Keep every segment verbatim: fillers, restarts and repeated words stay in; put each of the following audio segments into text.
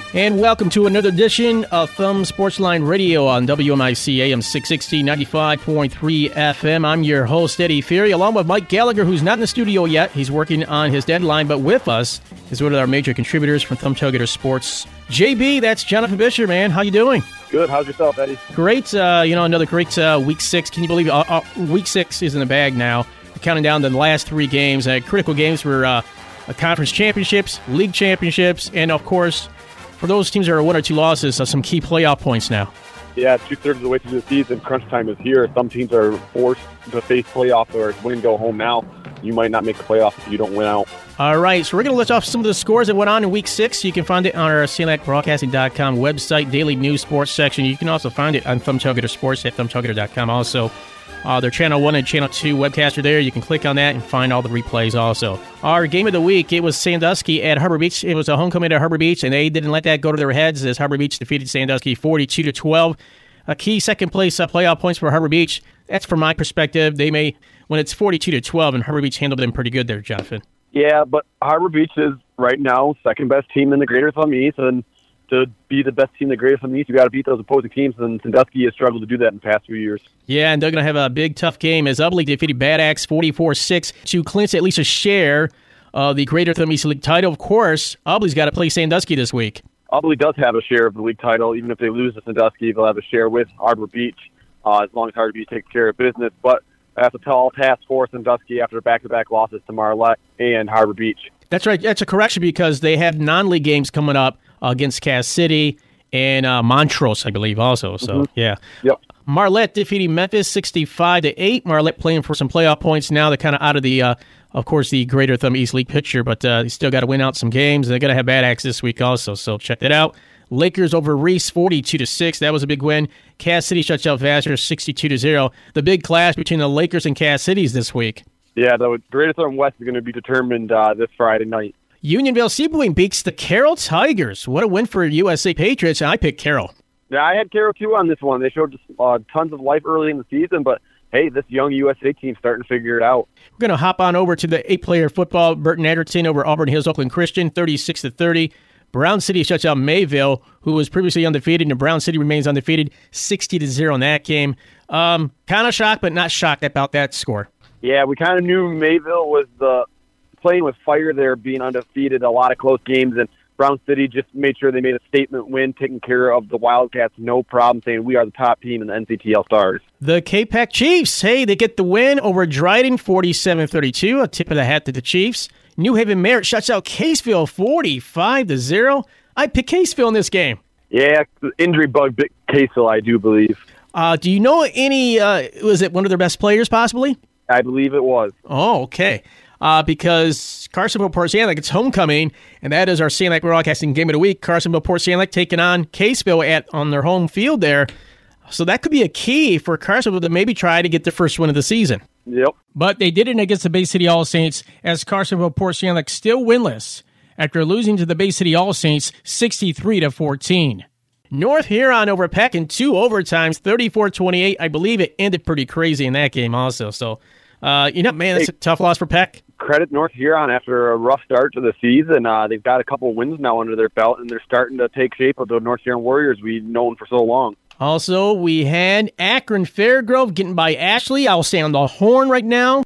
And welcome to another edition of Thumb Sportsline Radio on W M I C A M six sixty, ninety-five point three F M. I'm your host, Eddie Fury, along with Mike Gallagher, who's not in the studio yet. He's working on his deadline, but with us is one of our major contributors from Thumb Tailgater Sports. J B, that's Jonathan Fisher, man. How you doing? Good. How's yourself, Eddie? Great. Uh, you know, another great uh, week six. Can you believe it? Uh, uh, week six is in the bag now. We're counting down the last three games, uh, critical games for uh, conference championships, league championships, and, of course, for those teams that are one or two losses, uh, some key playoff points now. Yeah, two-thirds of the way through the season, crunch time is here. Some teams are forced to face playoffs or win and go home now. You might not make the playoffs if you don't win out. All right, so we're going to list off some of the scores that went on in Week six. You can find it on our C L A C Broadcasting dot com website, daily news sports section. You can also find it on Thumb Tailgater Sports at thumb tailgater dot com also. Uh, their Channel one and Channel two webcasts are there. You can click on that and find all the replays also. Our game of the week, it was Sandusky at Harbor Beach. It was a homecoming at Harbor Beach, and they didn't let that go to their heads as Harbor Beach defeated Sandusky forty-two to twelve. A key second-place uh, playoff points for Harbor Beach. That's from my perspective. They may, when it's forty-two to twelve, and Harbor Beach handled them pretty good there, Jonathan. Yeah, but Harbor Beach is right now second-best team in the Greater Thumb East, and to be the best team in the Greater Thumb East, you got to beat those opposing teams, and Sandusky has struggled to do that in the past few years. Yeah, and they're going to have a big, tough game as Ubly defeated Bad Axe forty-four six to clinch at least a share of the Greater Thumb East League title. Of course, Ubly's got to play Sandusky this week. Ubly does have a share of the league title. Even if they lose to Sandusky, they'll have a share with Harbor Beach, uh, as long as Harbor Beach takes care of business. But that's a tall task for Sandusky after back-to-back losses to Marlette and Harbor Beach. That's right. That's a correction because they have non-league games coming up uh, against Cass City and uh, Montrose, I believe, also. So, mm-hmm. yeah. Yep. Marlette defeating Memphis sixty-five to eight. Marlette playing for some playoff points now. They're kind of out of the, uh, of course, the Greater Thumb East League picture, but uh, they still got to win out some games. They're going to have Bad Axe this week also, so check that out. Lakers over Reese forty-two to six. That was a big win. Cass City shuts out Vassar sixty-two to zero. The big clash between the Lakers and Cass Cities this week. Yeah, the Greater Thumb West is going to be determined uh, this Friday night. Unionville Seaboy beats the Carroll Tigers. What a win for U S A Patriots, and I picked Carroll. Yeah, I had Carroll, too, on this one. They showed uh, tons of life early in the season, but, hey, this young U S A team's starting to figure it out. We're going to hop on over to the eight-player football. Burton Anderson over Auburn Hills Oakland Christian, thirty-six to thirty. Brown City shuts out Mayville, who was previously undefeated, and Brown City remains undefeated, sixty to zero in that game. Um, kind of shocked, but not shocked about that score. Yeah, we kind of knew Mayville was the playing with fire there, being undefeated, a lot of close games, and Brown City just made sure they made a statement win, taking care of the Wildcats, no problem, saying we are the top team in the N C T L Stars. The K-Pac Chiefs, hey, they get the win over Dryden, forty-seven thirty-two, a tip of the hat to the Chiefs. New Haven Merit shuts out Caseville, forty-five to zero. I picked Caseville in this game. Yeah, injury bug bit Caseville, I do believe. Uh, do you know any, uh, was it one of their best players possibly? I believe it was. Oh, okay. Uh, because Carsonville Port Sanilac, it's homecoming, and that is our Sanilac Broadcasting Game of the Week. Carsonville Port Sanilac taking on Caseville at on their home field there. So that could be a key for Carsonville to maybe try to get their first win of the season. Yep. But they did it against the Bay City All Saints as Carsonville Port Sanilac still winless after losing to the Bay City All Saints sixty-three to fourteen. North Huron over Peck in two overtimes, thirty-four twenty-eight. I believe it ended pretty crazy in that game also. So, uh, you know, man, that's a tough loss for Peck. Credit North Huron after a rough start to the season. Uh, they've got a couple wins now under their belt, and they're starting to take shape of the North Huron Warriors we've known for so long. Also, we had Akron Fairgrove getting by Ashley. I'll stay on the horn right now.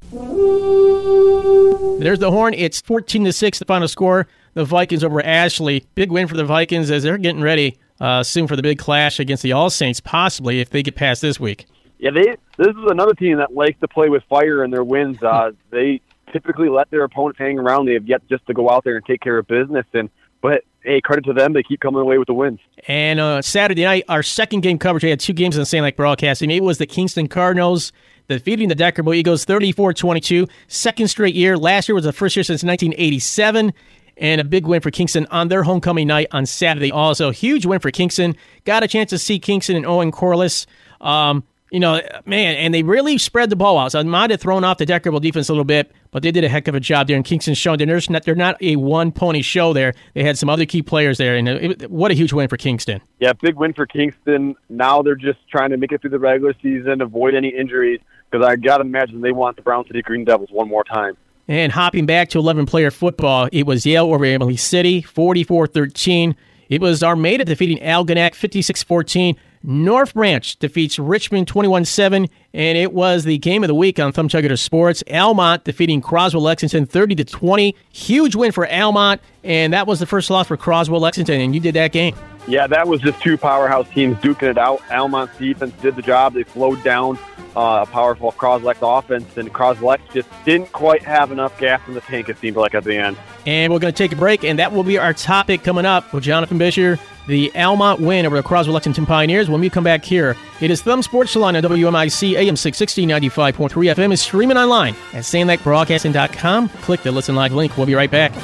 There's the horn. It's fourteen to six, the final score. The Vikings over Ashley. Big win for the Vikings as they're getting ready uh, soon for the big clash against the All Saints, possibly, if they get past this week. Yeah, they. This is another team that likes to play with fire in their wins. Uh, they typically let their opponents hang around. They have yet just to go out there and take care of business. And But, hey, credit to them. They keep coming away with the wins. And uh, Saturday night, our second game coverage, we had two games on the Sanilac Broadcasting. It was the Kingston Cardinals defeating the Deckerville Eagles thirty-four twenty-two. Second straight year. Last year was the first year since nineteen eighty-seven. And a big win for Kingston on their homecoming night on Saturday. Also, huge win for Kingston. Got a chance to see Kingston and Owen Corliss. Um, you know, man, and they really spread the ball out. So I might have thrown off the Deckerville defense a little bit, but they did a heck of a job there. And Kingston's showing they're not, they're not a one-pony show there. They had some other key players there, and it, what a huge win for Kingston. Yeah, big win for Kingston. Now they're just trying to make it through the regular season, avoid any injuries, because I got to imagine they want the Brown City Green Devils one more time. And hopping back to eleven-player football, it was Yale over Emily City, forty-four thirteen. It was Armada defeating Algonac fifty-six fourteen. North Branch defeats Richmond twenty-one seven, and it was the game of the week on Thumb Chugger Sports. Almont defeating Croswell Lexington thirty to twenty. Huge win for Almont, and that was the first loss for Croswell Lexington, and you did that game. Yeah, that was just two powerhouse teams duking it out. Almont's defense did the job. They slowed down uh, a powerful Croslex offense, and Croslex just didn't quite have enough gas in the tank, it seemed like, at the end. And we're going to take a break, and that will be our topic coming up with Jonathan Bisher, the Almont win over the Croswell Lexington Pioneers. When we come back here, it is Thumb Sports Salon on W M I C, A M six sixty, ninety-five point three F M, is streaming online at Sand Lake Broadcasting dot com. Click the Listen Live link. We'll be right back.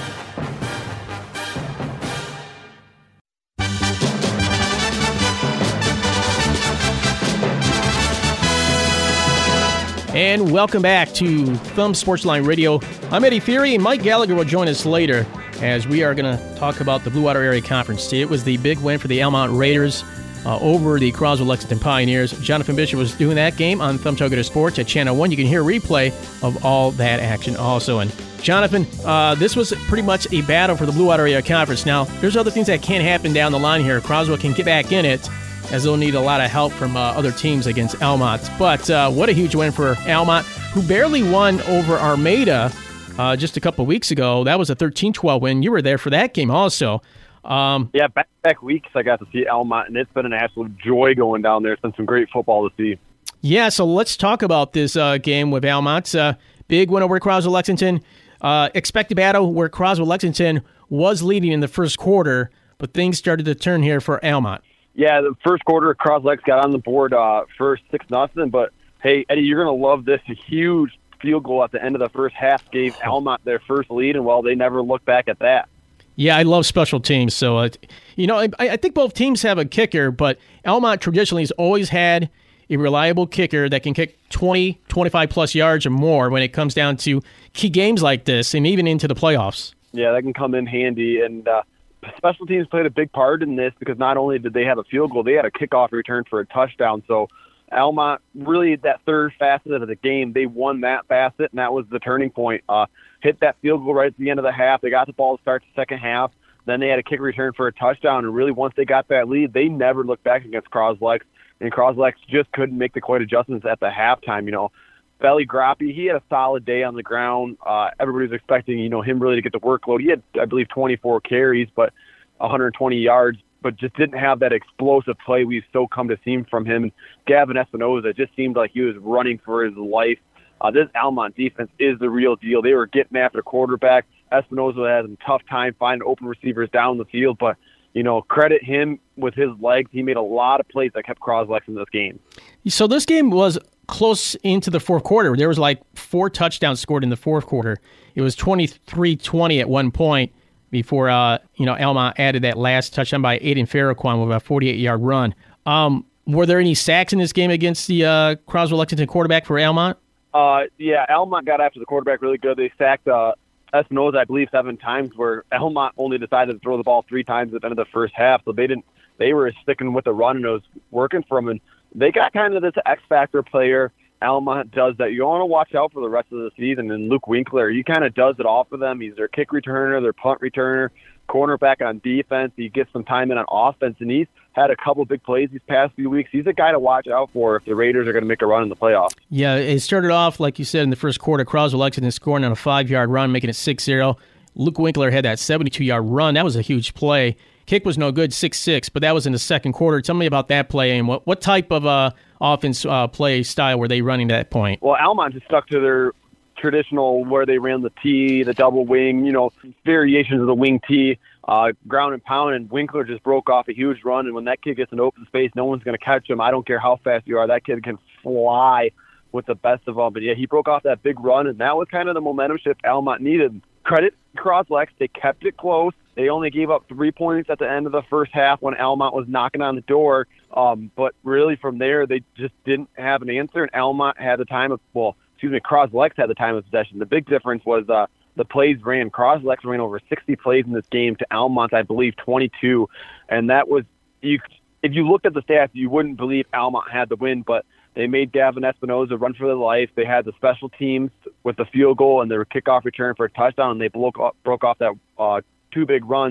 And welcome back to Thumb Sportsline Radio. I'm Eddie Fury, and Mike Gallagher will join us later as we are going to talk about the Blue Water Area Conference. It was the big win for the Almont Raiders uh, over the Croswell Lexington Pioneers. Jonathan Bisher was doing that game on Thumb Chugger Sports at Channel one. You can hear a replay of all that action also. And Jonathan, uh, this was pretty much a battle for the Blue Water Area Conference. Now, there's other things that can happen down the line here. Croswell can get back in it, as they'll need a lot of help from uh, other teams against Almont. But uh, what a huge win for Almont, who barely won over Armada uh, just a couple weeks ago. That was a thirteen twelve win. You were there for that game also. Um, yeah, back-to-back weeks I got to see Almont, and it's been an absolute joy going down there. It's been some great football to see. Yeah, so let's talk about this uh, game with Almont. Uh, big win over Croswell Lexington. Uh, expected battle where Croswell Lexington was leading in the first quarter, but things started to turn here for Almont. Yeah, the first quarter, Croslex got on the board uh, first six nothing. But hey, Eddie, you're gonna love this. A huge field goal at the end of the first half gave Almont their first lead, and well, they never looked back at that. Yeah, I love special teams. So, uh, you know, I, I think both teams have a kicker, but Almont traditionally has always had a reliable kicker that can kick twenty, twenty-five plus yards or more when it comes down to key games like this, and even into the playoffs. Yeah, that can come in handy, and uh, special teams played a big part in this because not only did they have a field goal, they had a kickoff return for a touchdown. So Almont, really that third facet of the game, they won that facet, and that was the turning point. Uh, hit that field goal right at the end of the half. They got the ball to start the second half. Then they had a kick return for a touchdown, and really once they got that lead, they never looked back against Croslex, and Croslex just couldn't make the quite adjustments at the halftime. You know, Belly Grappy, he had a solid day on the ground. Uh, everybody was expecting, you know, him really to get the workload. He had, I believe, twenty-four carries, but one hundred twenty yards, but just didn't have that explosive play we've so come to see from him. And Gavin Espinoza just seemed like he was running for his life. Uh, this Almont defense is the real deal. They were getting after quarterback. Espinoza had a tough time finding open receivers down the field, but, you know, credit him with his legs. He made a lot of plays that kept Croslex in this game. So this game was close into the fourth quarter. There was like four touchdowns scored in the fourth quarter. It was twenty-three twenty at one point before uh, you know Almont added that last touchdown by Aiden Farrakhan with a forty-eight-yard run. Um, were there any sacks in this game against the uh, Croswell Lexington quarterback for Almont? Uh, yeah, Almont got after the quarterback really good. They sacked uh, Espinoza, I believe, seven times, where Almont only decided to throw the ball three times at the end of the first half. So they didn't. They were sticking with the run, and it was working for them. And they got kind of this X-factor player. Almont does that. You want to watch out for the rest of the season. And Luke Winkler, he kind of does it all for them. He's their kick returner, their punt returner, cornerback on defense. He gets some time in on offense, and he's had a couple big plays these past few weeks. He's a guy to watch out for if the Raiders are going to make a run in the playoffs. Yeah, it started off, like you said, in the first quarter. Croswell Lexington scoring on a five-yard run, making it six zero. Luke Winkler had that seventy-two-yard run. That was a huge play. Kick was no good, six six, but that was in the second quarter. Tell me about that play, and what, what type of uh, offense uh, play style were they running at that point? Well, Almont just stuck to their traditional where they ran the T, the double wing, you know, variations of the wing T, uh, ground and pound, and Winkler just broke off a huge run, and when that kid gets in open space, no one's going to catch him. I don't care how fast you are. That kid can fly with the best of them. But, yeah, he broke off that big run, and that was kind of the momentum shift Almont needed. Credit Croslex. They kept it close. They only gave up three points at the end of the first half when Almont was knocking on the door. Um, but really from there, they just didn't have an answer, and Almont had the time of, well, excuse me, Croslex had the time of possession. The big difference was uh, the plays ran. Croslex ran over sixty plays in this game to Almont, I believe, twenty-two. And that was, you, if you looked at the stats, you wouldn't believe Almont had the win, but they made Gavin Espinoza run for their life. They had the special teams with the field goal and their kickoff return for a touchdown, and they broke off, broke off that uh, two big runs.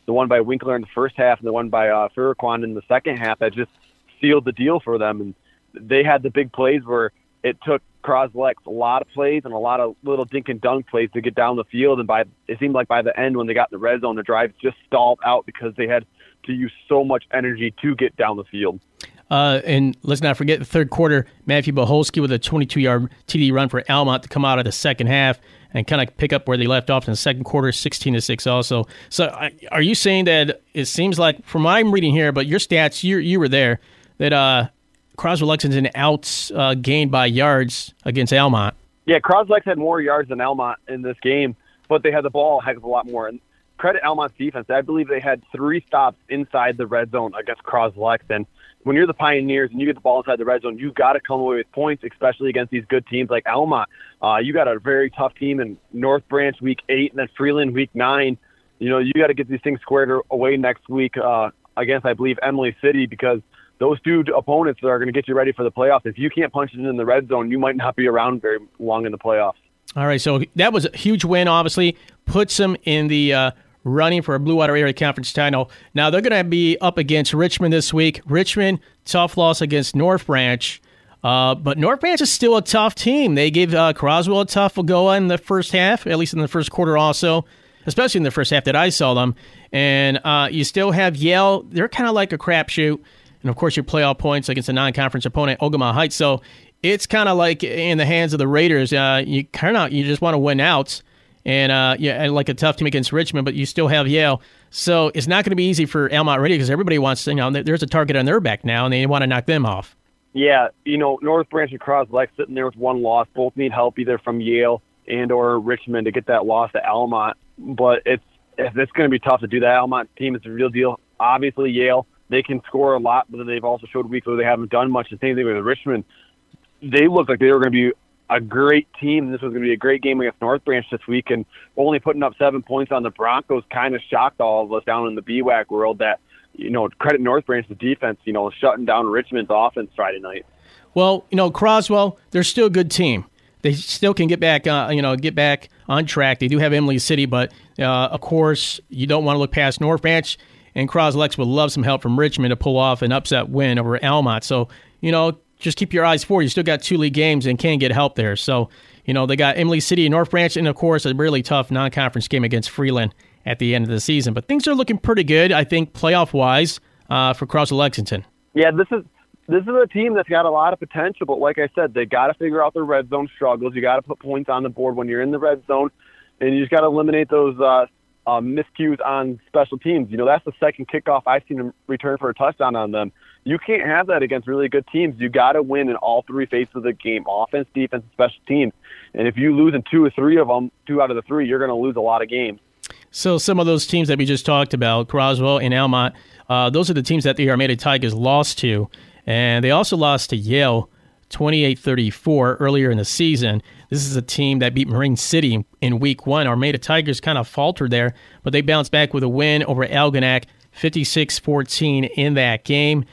the one by Winkler in the first half and the one by uh, Farrakhan in the second half, that just sealed the deal for them. And they had the big plays where it took Croslex a lot of plays and a lot of little dink and dunk plays to get down the field. And by it seemed like by the end, when they got in the red zone, the drive just stalled out because they had to use so much energy to get down the field. Uh, and let's not forget the third quarter, Matthew Boholsky with a twenty-two-yard T D run for Almont to come out of the second half and kind of pick up where they left off in the second quarter, sixteen to six also. So uh, are you saying that it seems like, from what I'm reading here, but your stats, you you were there, that uh, Croswell Lexington out uh, gained by yards against Almont? Yeah, Croslex had more yards than Almont in this game, but they had the ball a heck of a lot more. And credit Almont's defense. I believe they had three stops inside the red zone against Croslex. And when you're the Pioneers and you get the ball inside the red zone, you got to come away with points, especially against these good teams like Almont. Uh, you got a very tough team in North Branch week eight and then Freeland week nine. You know, you got to get these things squared away next week uh, against, I believe, Emily City, because those two opponents are going to get you ready for the playoffs. If you can't punch it in the red zone, you might not be around very long in the playoffs. All right, so that was a huge win, obviously. Puts them in the uh, running for a Blue Water Area Conference title. Now they're going to be up against Richmond this week. Richmond, tough loss against North Branch. Uh, but North Branch is still a tough team. They gave uh, Croswell a tough go in the first half, at least in the first quarter also, especially in the first half that I saw them. And uh, you still have Yale. They're kind of like a crapshoot. And, of course, your playoff points against a non-conference opponent, Ogama Heights. So it's kind of like in the hands of the Raiders. Uh, you kind of you just want to win out. And, uh, yeah, like a tough team against Richmond, but you still have Yale. So it's not going to be easy for Almont Radio because everybody wants to, you know, there's a target on their back now, and they want to knock them off. Yeah, you know, North Branch and Croslex sitting there with one loss. Both need help either from Yale and or Richmond to get that loss to Almont. But it's it's going to be tough to do that. Almont team is the real deal. Obviously, Yale, they can score a lot, but they've also showed weeks where they haven't done much. The same thing with Richmond. They looked like they were going to be a great team. This was going to be a great game against North Branch this week, and only putting up seven points on the Broncos kind of shocked all of us down in the B W A C world. That, you know, credit North Branch's defense, you know, shutting down Richmond's offense Friday night. Well, you know, Croswell, they're still a good team. They still can get back, uh, you know, get back on track. They do have Emily City, but uh, of course, you don't want to look past North Branch, and Croslex would love some help from Richmond to pull off an upset win over Almont. So, you know, just keep your eyes forward. You still got two league games and can get help there. So, you know, they got Emily City and North Branch, and, of course, a really tough non-conference game against Freeland at the end of the season. But things are looking pretty good, I think, playoff-wise uh, for Croswell Lexington. Yeah, this is this is a team that's got a lot of potential, but like I said, they got to figure out their red zone struggles. You got to put points on the board when you're in the red zone, and you just got to eliminate those uh, uh, miscues on special teams. You know, that's the second kickoff I've seen them return for a touchdown on them. You can't have that against really good teams. You got to win in all three phases of the game: offense, defense, and special teams. And if you lose in two or three of them, two out of the three, you're going to lose a lot of games. So some of those teams that we just talked about, Croswell and Almont, uh, those are the teams that the Armada Tigers lost to. And they also lost to Yale twenty-eight thirty-four earlier in the season. This is a team that beat Marine City in week one. Armada Tigers kind of faltered there, but they bounced back with a win over Algonac, fifty-six fourteen in that game.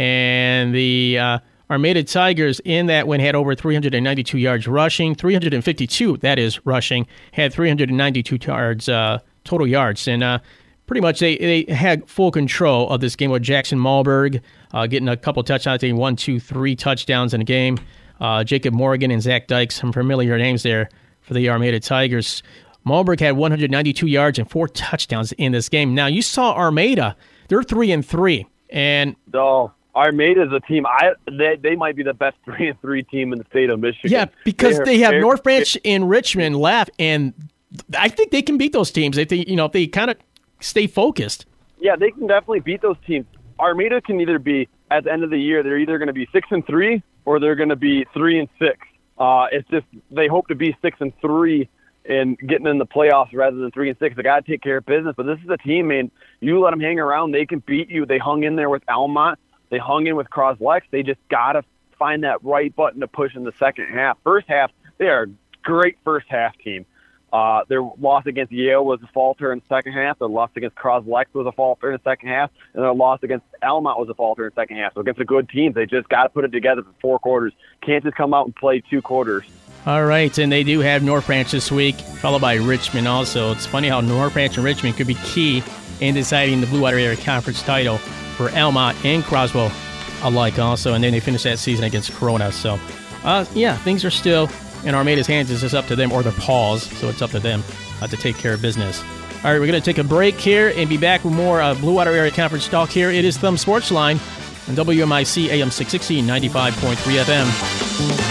And the uh, Armada Tigers in that win had over three hundred ninety-two yards rushing, three hundred fifty-two, that is, rushing, had three hundred ninety-two yards, uh, total yards. And uh, pretty much they, they had full control of this game with Jackson Malberg uh, getting a couple touchdowns, getting one, two, three touchdowns in a game. Uh, Jacob Morgan and Zach Dykes, some familiar names there for the Armada Tigers. Malberg had one hundred ninety-two yards and four touchdowns in this game. Now, you saw Armada. They're three and three. And oh, Armada is a team. I they, they might be the best three and three team in the state of Michigan. Yeah, because they're, they have they're, North Branch and Richmond left, and I think they can beat those teams if they, you know, if they kind of stay focused. Yeah, they can definitely beat those teams. Armada can either be, at the end of the year, they're either going to be six and three or they're going to be three and six. Uh, it's just they hope to be six and three and getting in the playoffs rather than three and six. They got to take care of business. But this is a team, man. You let them hang around, they can beat you. They hung in there with Almont. They hung in with Croslex. They just got to find that right button to push in the second half. First half, they are a great first half team. Uh, their loss against Yale was a falter in the second half. Their loss against Croslex was a falter in the second half. And their loss against Almont was a falter in the second half. So against a good team, they just got to put it together for four quarters. Can't just come out and play two quarters. All right, and they do have North Branch this week, followed by Richmond also. It's funny how North Branch and Richmond could be key in deciding the Blue Water Area Conference title for Almont and Croswell alike also. And then they finished that season against Corona. So, uh, yeah, things are still in Armada's hands. It's just up to them, or their paws. So it's up to them uh, to take care of business. All right, we're going to take a break here and be back with more uh, Blue Water Area Conference talk here. It is Thumb Sports Line on W M I C A M six sixty, ninety-five point three F M.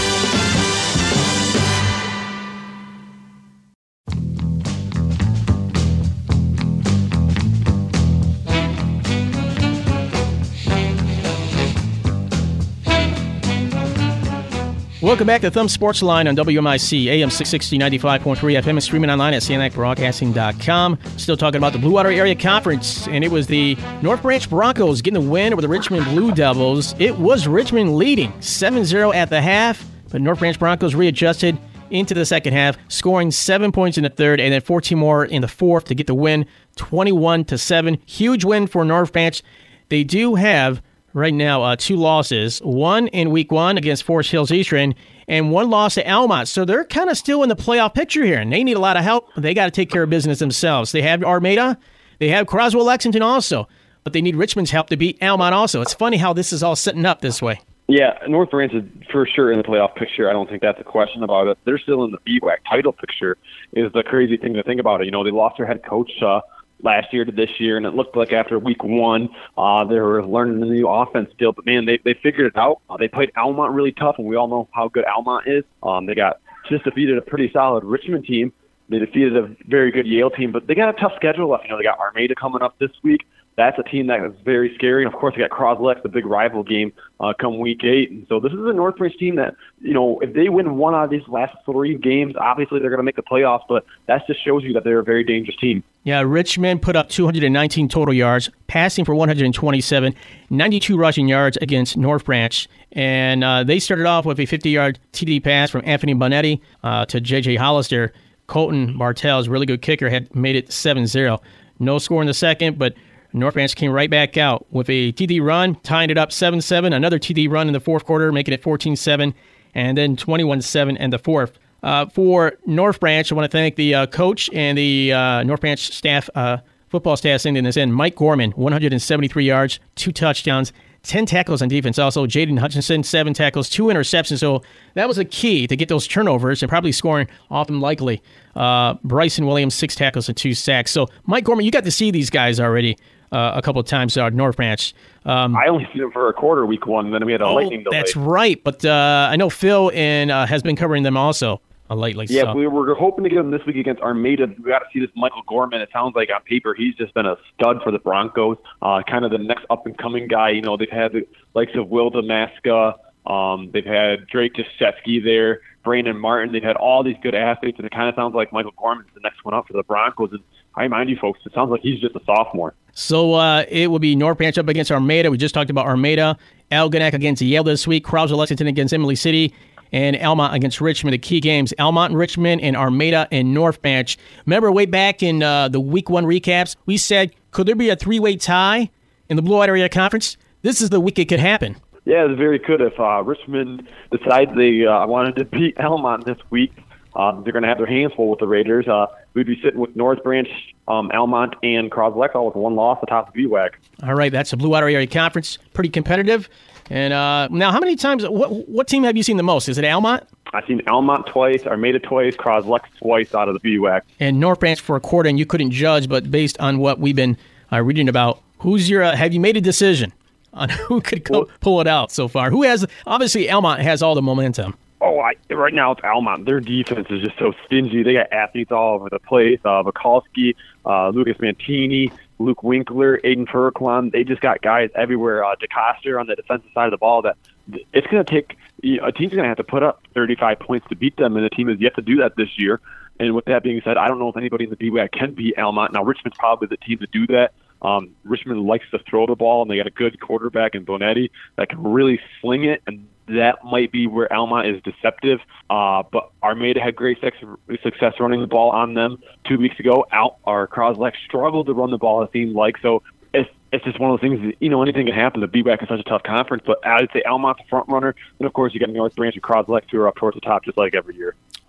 Welcome back to Thumb Sports Line on W M I C A M six sixty, ninety-five point three F M and streaming online at C N X broadcasting dot com. Still talking about the Blue Water Area Conference, and it was the North Branch Broncos getting the win over the Richmond Blue Devils. It was Richmond leading seven zero at the half, but North Branch Broncos readjusted into the second half, scoring seven points in the third and then fourteen more in the fourth to get the win, twenty-one to seven. Huge win for North Branch. They do have right now, uh, two losses, one in week one against Forest Hills Eastern, and one loss to Almont. So they're kind of still in the playoff picture here, and they need a lot of help. They got to take care of business themselves. They have Armada, they have Croswell Lexington also, but they need Richmond's help to beat Almont also. It's funny how this is all setting up this way. Yeah, North Branch is for sure in the playoff picture. I don't think that's a question about it. They're still in the B W A C title picture is the crazy thing to think about it. You know, they lost their head coach uh, last year to this year, and it looked like after week one, uh, they were learning the new offense still. But, man, they they figured it out. Uh, they played Almont really tough, and we all know how good Almont is. Um, they got just defeated a pretty solid Richmond team. They defeated a very good Yale team, but they got a tough schedule left. You know, they got Armada coming up this week. That's a team that is very scary. And, of course, they got Croslex, the big rival game, uh, come week eight. And so this is a North Branch team that, you know, if they win one out of these last three games, obviously they're going to make the playoffs, but that just shows you that they're a very dangerous team. Yeah, Richmond put up two hundred nineteen total yards, passing for one hundred twenty-seven, ninety-two rushing yards against North Branch. And uh, they started off with a fifty-yard T D pass from Anthony Bonetti uh, to J J Hollister. Colton Bartels, really good kicker, had made it seven zero. No score in the second, but North Branch came right back out with a T D run, tying it up seven seven. Another T D run in the fourth quarter, making it fourteen seven, and then twenty-one seven in the fourth. Uh, for North Branch, I want to thank the uh, coach and the uh, North Branch staff, uh, football staff sending this in. Mike Gorman, one hundred seventy-three yards, two touchdowns, ten tackles on defense. Also, Jaden Hutchinson, seven tackles, two interceptions. So that was a key to get those turnovers and probably scoring off them likely. Uh, Bryson Williams, six tackles and two sacks. So, Mike Gorman, you got to see these guys already uh, a couple of times at North Branch. Um, I only seen them for a quarter week one, and then we had a oh, lightning delay. That's right. But uh, I know Phil and uh, has been covering them also. Lately, yeah, so. we were hoping to get him this week against Armada. We got to see this Michael Gorman. It sounds like on paper he's just been a stud for the Broncos. Uh, kind of the next up-and-coming guy. You know, they've had the likes of Will Damaska. Um, they've had Drake Jasetsky there, Brandon Martin. They've had all these good athletes, and it kind of sounds like Michael Gorman's the next one up for the Broncos. And I remind you folks, it sounds like he's just a sophomore. So uh, it will be North Branch up against Armada. We just talked about Armada. Algonac against Yale this week. Croswell Lexington against Emily City. And Almont against Richmond, the key games. Almont and Richmond and Armada and North Branch. Remember way back in uh, the week one recaps, we said, could there be a three-way tie in the Blue Water Area Conference? This is the week it could happen. Yeah, it very could. If uh, Richmond decides they uh, wanted to beat Almont this week, um, they're going to have their hands full with the Raiders. Uh, we'd be sitting with North Branch, um, Almont, and Croslex all with one loss atop the B W A C. All right, that's the Blue Water Area Conference. Pretty competitive. And uh, now, how many times, what what team have you seen the most? Is it Almont? I've seen Almont twice, Armada twice, Croslex twice out of the B W A C. And North Branch for a quarter, and you couldn't judge, but based on what we've been uh, reading about, who's your, uh, have you made a decision on who could go, pull it out so far? Who has, obviously Almont has all the momentum. Oh, I, right now it's Almont. Their defense is just so stingy. They got athletes all over the place. Uh, Vikalski, uh, Lucas Mantini, Luke Winkler, Aiden Furquan. They just got guys everywhere. Uh, DeCoster on the defensive side of the ball. That it's going to take you know, a team's going to have to put up thirty-five points to beat them, and the team has yet to do that this year. And with that being said, I don't know if anybody in the B W A C can beat Almont. Now Richmond's probably the team to do that. Um, Richmond likes to throw the ball, and they got a good quarterback in Bonetti that can really sling it, and that might be where Almont is deceptive. Uh, but Armada had great success running the ball on them two weeks ago. Out, our Croslex struggled to run the ball, it seemed like. So it's it's just one of those things that, you know, anything can happen. The B W A C is such a tough conference, but I'd say Almont's the front runner. And, of course, you got North Branch and Croslex who are up towards the top just like every year.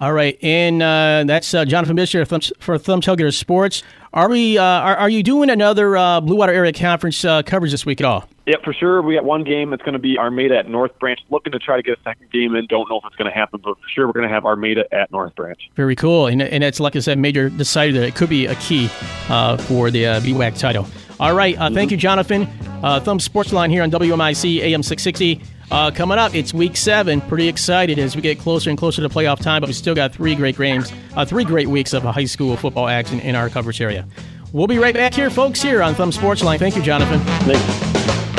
All right, and uh, that's uh, Jonathan Bisher for Thumb Tailgater Sports. Are we? Uh, are, are you doing another uh, Blue Water Area Conference uh, coverage this week at all? Yeah, for sure. We got one game that's going to be Armada at North Branch. Looking to try to get a second game in. Don't know if it's going to happen, but for sure we're going to have Armada at North Branch. Very cool. And, and it's, like I said, Major decided that it could be a key uh, for the uh, B W A C title. All right. Uh, thank you, Jonathan. Uh, Thumb Sports Line here on W M I C A M six sixty. Uh, coming up, it's week seven. Pretty excited as we get closer and closer to playoff time, but we still got three great games, uh, three great weeks of a high school football action in our coverage area. We'll be right back here, folks, here on Thumb Sports Line. Thank you, Jonathan. Thanks.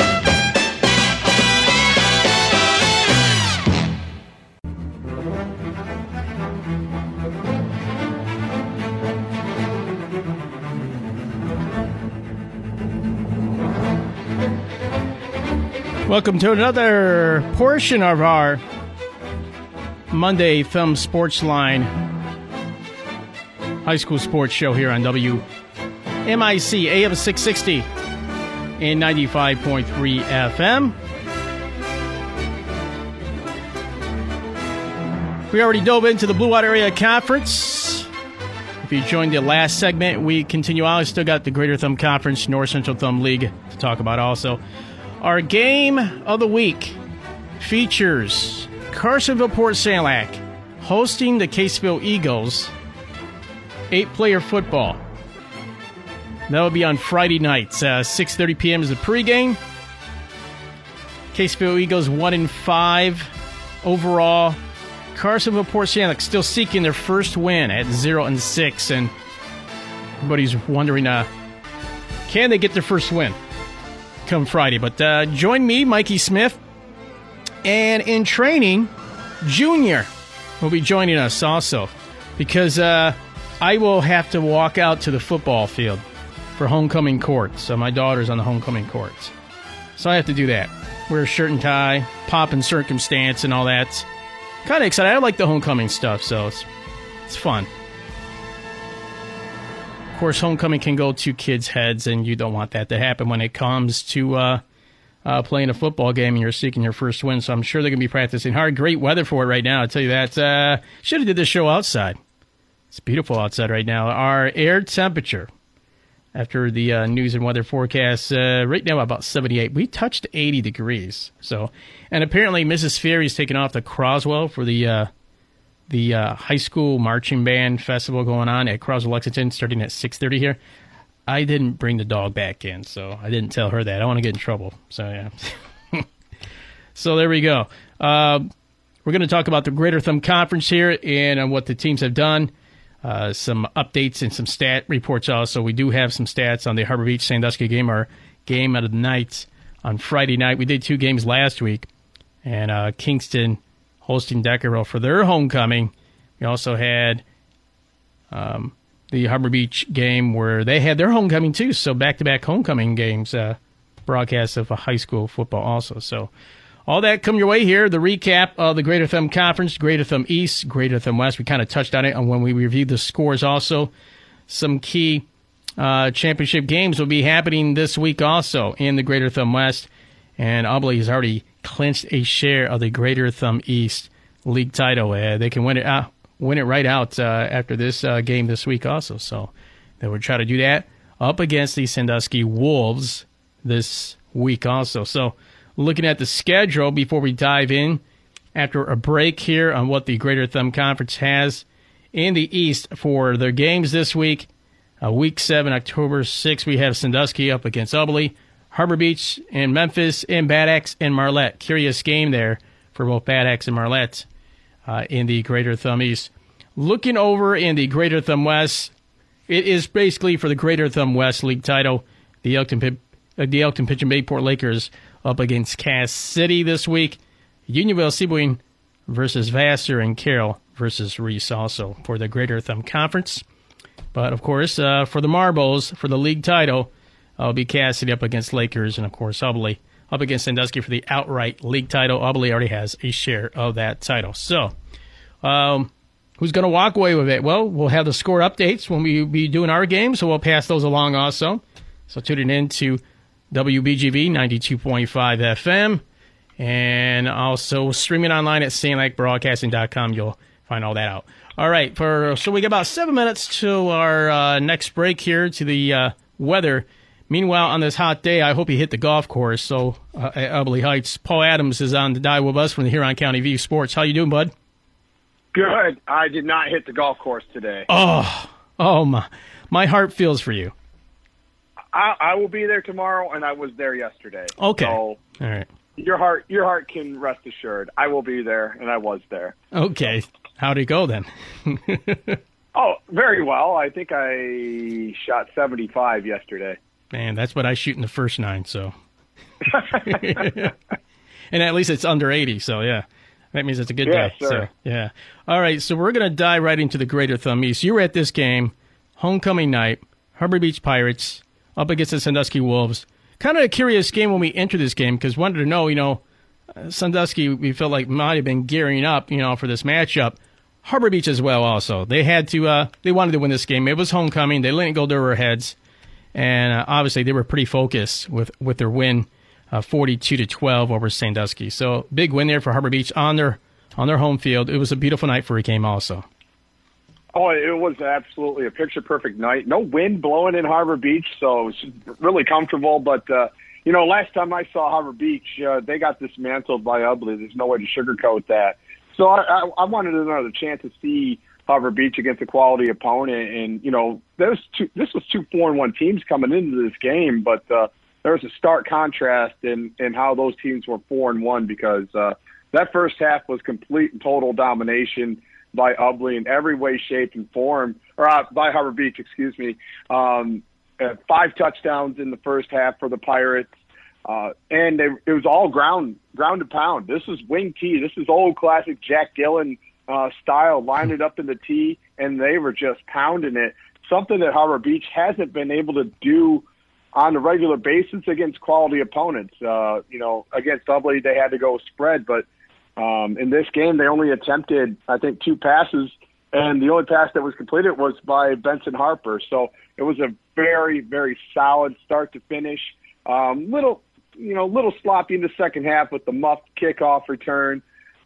Welcome to another portion of our Monday Thumb Sports Line high school sports show here on W M I C A M six sixty and ninety-five point three F M. We already dove into the Blue Water Area Conference. If you joined the last segment, we continue on. We still got the Greater Thumb Conference, North Central Thumb League to talk about also. Our game of the week features Carsonville Port Sanilac hosting the Caseville Eagles, eight-player football. That will be on Friday nights. Uh, six thirty p.m. is the pregame. Caseville Eagles one and five overall. Carsonville Port Sanilac still seeking their first win at zero and six, and everybody's wondering, uh, can they get their first win come Friday? But uh, join me, Mikey Smith, and in training, Junior will be joining us also, because uh, I will have to walk out to the football field for homecoming court. So my daughter's on the homecoming court, so I have to do that. Wear a shirt and tie, pomp and circumstance, and all that. Kind of excited. I like the homecoming stuff, so it's it's fun. Of course, homecoming can go to kids' heads, and you don't want that to happen when it comes to uh, uh, playing a football game and you're seeking your first win. So I'm sure they're going to be practicing hard. Great weather for it right now, I'll tell you that. Uh, should have did this show outside. It's beautiful outside right now. Our air temperature, after the uh, news and weather forecast, uh, right now about seventy-eight. We touched eighty degrees. So, and apparently Missus Ferry's taking off to Croswell for the uh, the uh, high school marching band festival going on at Croswell Lexington, starting at six thirty here. I didn't bring the dog back in, so I didn't tell her that. I don't want to get in trouble. So, yeah. So there we go. Uh, we're going to talk about the Greater Thumb Conference here and uh, what the teams have done. Uh, some updates and some stat reports also. We do have some stats on the Harbor Beach Sandusky game, our game of the night on Friday night. We did two games last week, and uh, Kingston hosting Deckerville for their homecoming. We also had um, the Harbor Beach game where they had their homecoming too, so back-to-back homecoming games, uh, broadcasts of a high school football also. So all that come your way here, the recap of the Greater Thumb Conference, Greater Thumb East, Greater Thumb West. We kind of touched on it when we reviewed the scores also. Some key uh, championship games will be happening this week also in the Greater Thumb West, and Ubly has already clinched a share of the Greater Thumb East league title. Uh, they can win it out, win it right out uh, after this uh, game this week also. So they would try to do that up against the Sandusky Wolves this week also. So looking at the schedule before we dive in after a break here on what the Greater Thumb Conference has in the East for their games this week. Uh, week seven, October sixth, we have Sandusky up against Ubly, Harbor Beach and Memphis, and Bad Axe and Marlette. Curious game there for both Bad Axe and Marlette uh, in the Greater Thumb East. Looking over in the Greater Thumb West, it is basically for the Greater Thumb West league title. The Elkton, uh, the Elkton Pigeon Bayport Lakers up against Cass City this week. Unionville Seaboyne versus Vassar, and Carroll versus Reese also for the Greater Thumb Conference. But, of course, uh, for the marbles, for the league title, It'll be Cassidy up against Lakers, and, of course, Ubly up against Sandusky for the outright league title. Ubly already has a share of that title. So, um, who's going to walk away with it? Well, we'll have the score updates when we be doing our game, so we'll pass those along also. So tune in to W B G V ninety-two point five F M, and also streaming online at sand lake broadcasting dot com. You'll find all that out. All right, for so we got about seven minutes to our uh, next break here to the uh, weather. Meanwhile, on this hot day, I hope you hit the golf course. So uh, at Ubly Heights, Paul Adams is on the dial with us from the Huron County View Sports. How you doing, bud? Good. I did not hit the golf course today. Oh, oh my, my heart feels for you. I, I will be there tomorrow, and I was there yesterday. Okay. So all right. Your heart, your heart can rest assured. I will be there, and I was there. Okay. How'd it go then? Oh, very well. I think I shot seventy-five yesterday. Man, that's what I shoot in the first nine, so. And at least it's under eighty, so yeah. That means it's a good yeah, day. Sure. So, yeah. All right, so we're going to dive right into the Greater Thumb East. You were at this game, homecoming night, Harbor Beach Pirates up against the Sandusky Wolves. Kind of a curious game when we entered this game because wanted to know, you know, uh, Sandusky, we felt like might have been gearing up, you know, for this matchup. Harbor Beach as well also. They had to, uh, they wanted to win this game. It was homecoming. They let it go to their heads. And uh, obviously they were pretty focused with, with their win, uh, forty-two to twelve over Sandusky. So big win there for Harbor Beach on their on their home field. It was a beautiful night for a game also. Oh, it was absolutely a picture-perfect night. No wind blowing in Harbor Beach, so it was really comfortable. But, uh, you know, last time I saw Harbor Beach, uh, they got dismantled by Ubly. There's no way to sugarcoat that. So I, I, I wanted another chance to see Harbor Beach against a quality opponent. And, you know, there's two, this was two four and one teams coming into this game, but uh, there was a stark contrast in, in how those teams were four and one because uh, that first half was complete and total domination by Ubly in every way, shape, and form, or uh, by Harbor Beach, excuse me. Um, uh, five touchdowns in the first half for the Pirates, uh, and they, it was all ground, ground and pound. This is wing tee. This is old classic Jack Gillen uh, style, lined it up in the tee, and they were just pounding it, something that Harbor Beach hasn't been able to do on a regular basis against quality opponents. Uh, you know, against Ubly, they had to go spread, but Um, in this game, they only attempted, I think, two passes, and the only pass that was completed was by Benson Harper. So it was a very, very solid start to finish. Um, little, you know, little sloppy in the second half with the muffed kickoff return.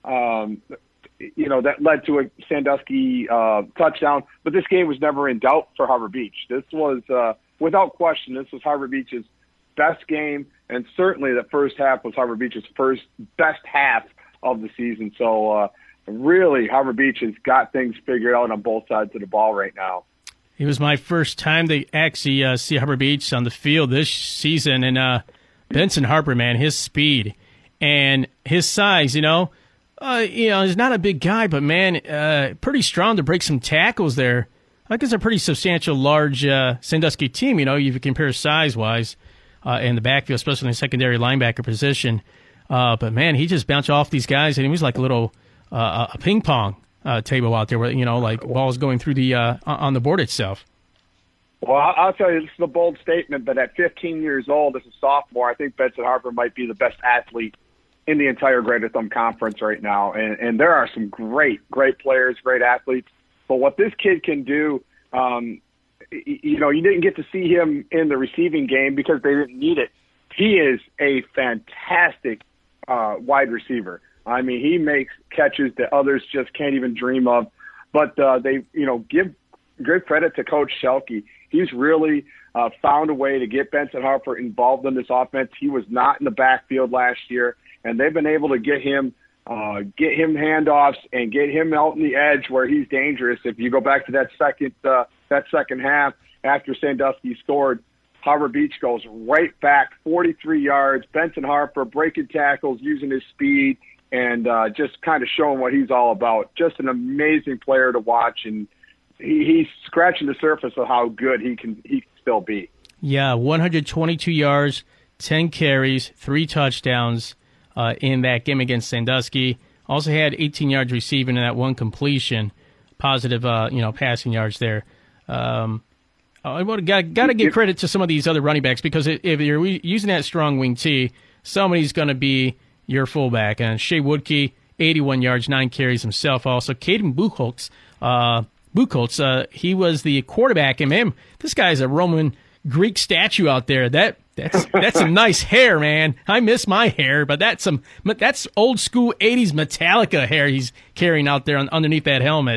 Um, you know, that led to a Sandusky uh, touchdown. But this game was never in doubt for Harbor Beach. This was, uh, without question, this was Harbor Beach's best game, and certainly the first half was Harbor Beach's first best half of the season. So uh, really, Harbor Beach has got things figured out on both sides of the ball right now. It was my first time to actually uh, see Harbor Beach on the field this season, and uh, Benson Harper, man, his speed and his size, you know, uh, you know, he's not a big guy, but man, uh, pretty strong to break some tackles there. I think it's a pretty substantial, large uh, Sandusky team, you know, if you compare size-wise uh, in the backfield, especially in the secondary linebacker position. Uh, but, man, he just bounced off these guys, and he was like a little uh, a ping pong uh, table out there where, you know, like balls going through the uh, on the board itself. Well, I'll tell you, this is a bold statement, but at fifteen years old, as a sophomore, I think Benson Harper might be the best athlete in the entire Greater Thumb Conference right now. And, and there are some great, great players, great athletes. But what this kid can do, um, you know, you didn't get to see him in the receiving game because they didn't need it. He is a fantastic Uh, wide receiver. I mean, he makes catches that others just can't even dream of. But uh, they, you know, give good credit to Coach Shelke. He's really uh, found a way to get Benson Harper involved in this offense. He was not in the backfield last year, and they've been able to get him, uh, get him handoffs and get him out on the edge where he's dangerous. If you go back to that second, uh, that second half after Sandusky scored, Harbor Beach goes right back, forty-three yards. Benson Harper breaking tackles, using his speed, and uh, just kind of showing what he's all about. Just an amazing player to watch, and he, he's scratching the surface of how good he can he can still be. Yeah, one hundred twenty-two yards, ten carries, three touchdowns uh, in that game against Sandusky. Also had eighteen yards receiving in that one completion. Positive, uh, you know, passing yards there. Um, I got got to give credit to some of these other running backs because if you're using that strong wing T, somebody's going to be your fullback. And Shea Woodkey, eighty-one yards, nine carries himself. Also, Caden Buchholz, uh, Buchholz, uh, he was the quarterback. And man, this guy's a Roman Greek statue out there. That that's that's some nice hair, man. I miss my hair, but that's some that's old school eighties Metallica hair he's carrying out there on, underneath that helmet.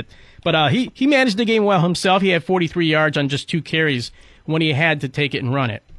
But uh, he, he managed the game well himself. He had forty-three yards on just two carries when he had to take it and run it.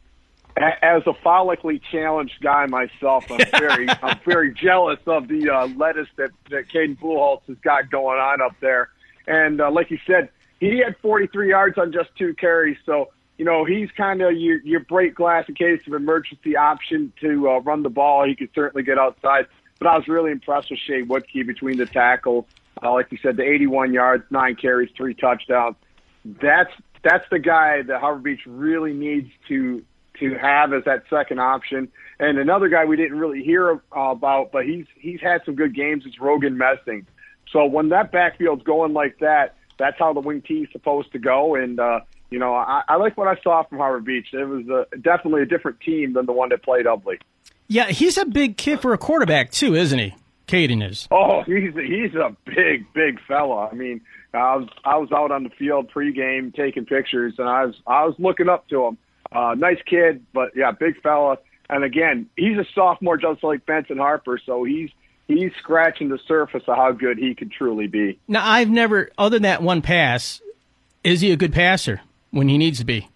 As a follically challenged guy myself, I'm very I'm very jealous of the uh, lettuce that, that Caden Buchholz has got going on up there. And uh, like you said, he had forty-three yards on just two carries. So, you know, he's kind of your, your break glass in case of emergency option to uh, run the ball. He could certainly get outside. But I was really impressed with Shea Woodkey between the tackles. Uh, like you said, the eighty-one yards, nine carries, three touchdowns. That's that's the guy that Harbor Beach really needs to to have as that second option. And another guy we didn't really hear uh, about, but he's he's had some good games, is Rogan Messing. So when that backfield's going like that, that's how the wing T is supposed to go. And, uh, you know, I, I like what I saw from Harbor Beach. It was a, definitely a different team than the one that played Ubley. Yeah, he's a big kid for a quarterback, too, isn't he? Caden is. Oh, he's a, he's a big, big fella. I mean, I was I was out on the field pregame taking pictures, and I was I was looking up to him. Uh, nice kid, but yeah, big fella. And again, he's a sophomore, just like Benson Harper, so he's he's scratching the surface of how good he could truly be. Now, I've never, other than that one pass, is he a good passer when he needs to be?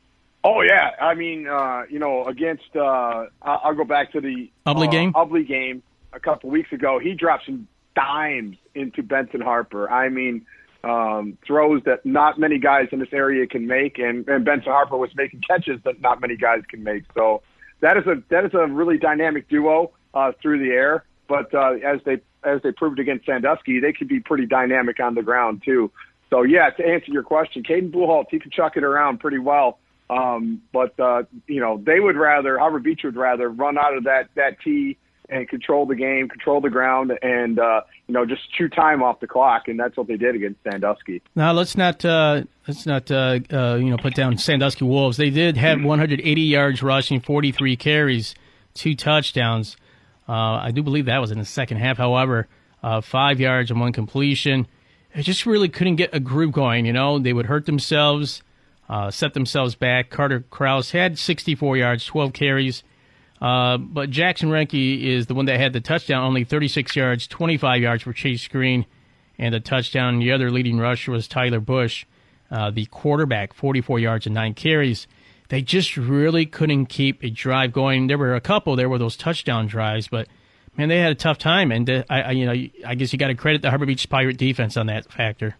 Oh yeah, I mean, uh, you know, against uh, I'll go back to the Ubley uh, game. Ubley game a couple weeks ago. He dropped some dimes into Benson Harper. I mean. Um, throws that not many guys in this area can make, and, and Benson Harper was making catches that not many guys can make. So that is a that is a really dynamic duo uh, through the air. But uh, as they as they proved against Sandusky, they could be pretty dynamic on the ground too. So yeah, to answer your question, Caden Buchholz, he can chuck it around pretty well. Um, but uh, you know, they would rather Harbor Beach would rather run out of that that tee and control the game, control the ground, and, uh, you know, just chew time off the clock, and that's what they did against Sandusky. Now, let's not, uh, let's not uh, uh, you know, put down Sandusky Wolves. They did have one hundred eighty yards rushing, forty-three carries, two touchdowns. Uh, I do believe that was in the second half, however, uh, five yards and one completion. They just really couldn't get a groove going, you know. They would hurt themselves, uh, set themselves back. Carter Krause had sixty-four yards, twelve carries. Uh, but Jackson Renke is the one that had the touchdown, only thirty-six yards, twenty-five yards for Chase Green, and the touchdown. The other leading rusher was Tyler Bush, uh, the quarterback, forty-four yards and nine carries. They just really couldn't keep a drive going. There were a couple, there were those touchdown drives, but man, they had a tough time. And uh, I, I, you know, I guess you got to credit the Harbor Beach Pirate defense on that factor.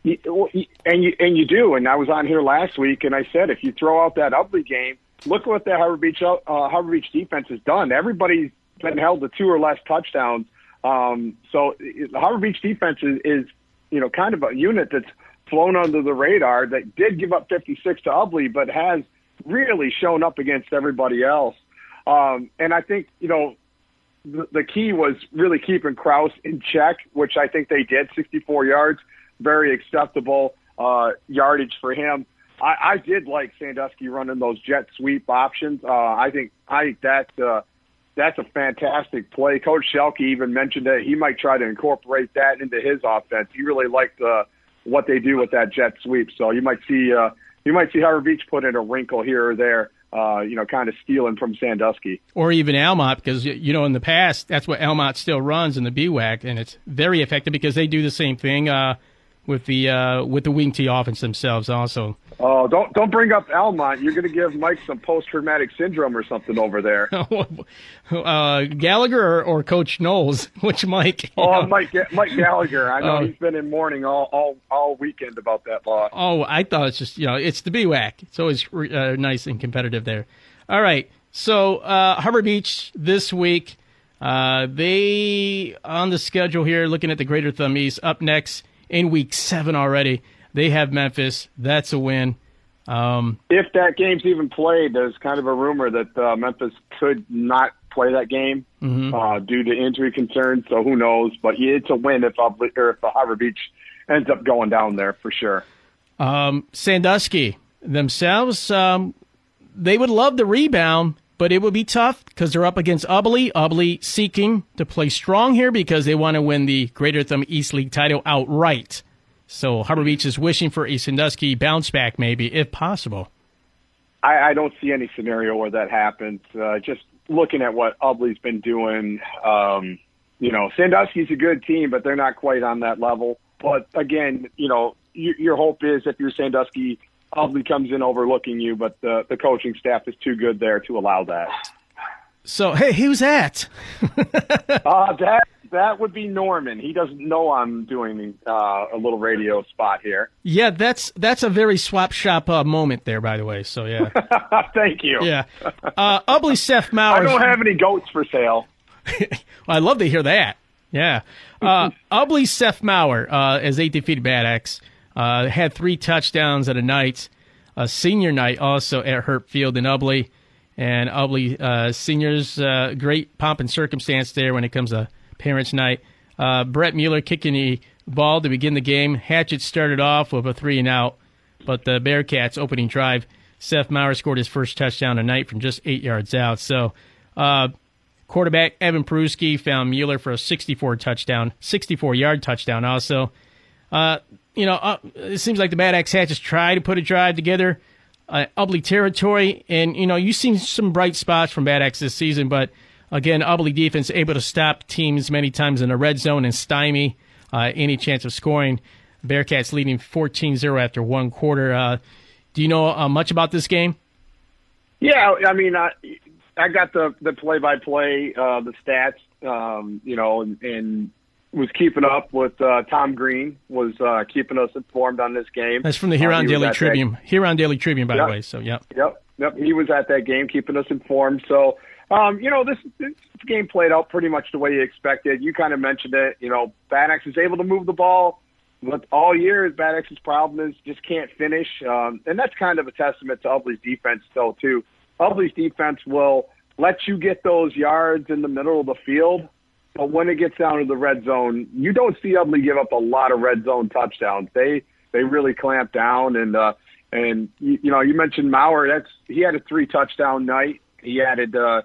And you and you do. And I was on here last week, and I said if you throw out that Ubley game. Look what the Harbor Beach uh, Harbor Beach defense has done. Everybody's been held to two or less touchdowns. Um, so the Harbor Beach defense is, is, you know, kind of a unit that's flown under the radar that did give up fifty-six to Ubley, but has really shown up against everybody else. Um, and I think, you know, the, the key was really keeping Krause in check, which I think they did. sixty-four yards, very acceptable uh, yardage for him. I, I did like Sandusky running those jet sweep options. Uh, I think I think that uh, that's a fantastic play. Coach Schelke even mentioned that he might try to incorporate that into his offense. He really liked uh, what they do with that jet sweep. So you might see uh, you might see Harbor Beach put in a wrinkle here or there. Uh, you know, kind of stealing from Sandusky. Or even Almont, because, you know, in the past, that's what Almont still runs in the B W A C, and it's very effective because they do the same thing uh, with the uh, with the wing T offense themselves also. Oh, don't don't bring up Almont. You're going to give Mike some post-traumatic syndrome or something over there. uh, Gallagher or, or Coach Knowles? Which Mike? Oh, know? Mike Mike Gallagher. I know uh, he's been in mourning all, all, all weekend about that loss. Oh, I thought it's just, you know, it's the B W A C. It's always uh, nice and competitive there. All right, so uh, Harbor Beach this week, uh, they, on the schedule here, looking at the Greater Thumb East, up next in week seven already. They have Memphis. That's a win. Um, if that game's even played, there's kind of a rumor that uh, Memphis could not play that game mm-hmm. uh, due to injury concerns. So who knows? But it's a win if or if the Harbor Beach ends up going down there for sure. Um, Sandusky themselves, um, they would love the rebound, but it would be tough because they're up against Ubley. Ubley seeking to play strong here because they want to win the Greater Thumb East League title outright. So Harbor Beach is wishing for a Sandusky bounce back, maybe, if possible. I, I don't see any scenario where that happens. Uh, just looking at what Ubley's been doing, um, you know, Sandusky's a good team, but they're not quite on that level. But again, you know, you, your hope is if you're Sandusky, Ubly comes in overlooking you, but the, the coaching staff is too good there to allow that. So, hey, who's that? uh, that that would be Norman. He doesn't know I'm doing uh, a little radio spot here. Yeah, that's that's a very swap shop uh, moment there, by the way. So, yeah. Thank you. Yeah. Uh, Ubly Seth Mauer. I don't have any goats for sale. Well, I'd love to hear that. Yeah. Uh, Ubly Seth Mauer, uh, as they defeated Bad Axe, uh, had three touchdowns at a night, a senior night also at Hurt Field in Ubly. And Ubly uh, seniors, uh, great pomp and circumstance there when it comes to parents' night. Uh, Brett Mueller kicking the ball to begin the game. Hatchet started off with a three and out, but the Bearcats' opening drive, Seth Mauer scored his first touchdown tonight from just eight yards out. So, uh, quarterback Evan Peruski found Mueller for a sixty-four touchdown, sixty-four yard touchdown. Also, uh, you know, uh, it seems like the Bad Axe Hatchets try to put a drive together. Uh, Ubly territory, and you know you've seen some bright spots from Bad Axe this season, but again, Ubly defense able to stop teams many times in the red zone and stymie uh, any chance of scoring. Bearcats leading fourteen zero after one quarter. Uh, do you know uh, much about this game? Yeah, I mean, I, I got the the play by play, the stats, um, you know, and, and was keeping up with uh, Tom Green, was uh, keeping us informed on this game. That's from the Huron uh, Daily Tribune. That, Huron Daily Tribune, by yep, the way. So, yeah. Yep, yep. He was at that game, keeping us informed. So, um, you know, this, this game played out pretty much the way you expected. You kind of mentioned it. You know, Bad Axe is able to move the ball. But all year, Bad Axe's problem is just can't finish. Um, and that's kind of a testament to Ubly's defense, still, too. Ubly's defense will let you get those yards in the middle of the field. But when it gets down to the red zone, you don't see Ubly give up a lot of red zone touchdowns. They they really clamp down, and uh, and you, you know you mentioned Mauer. That's he had a three touchdown night. He added uh,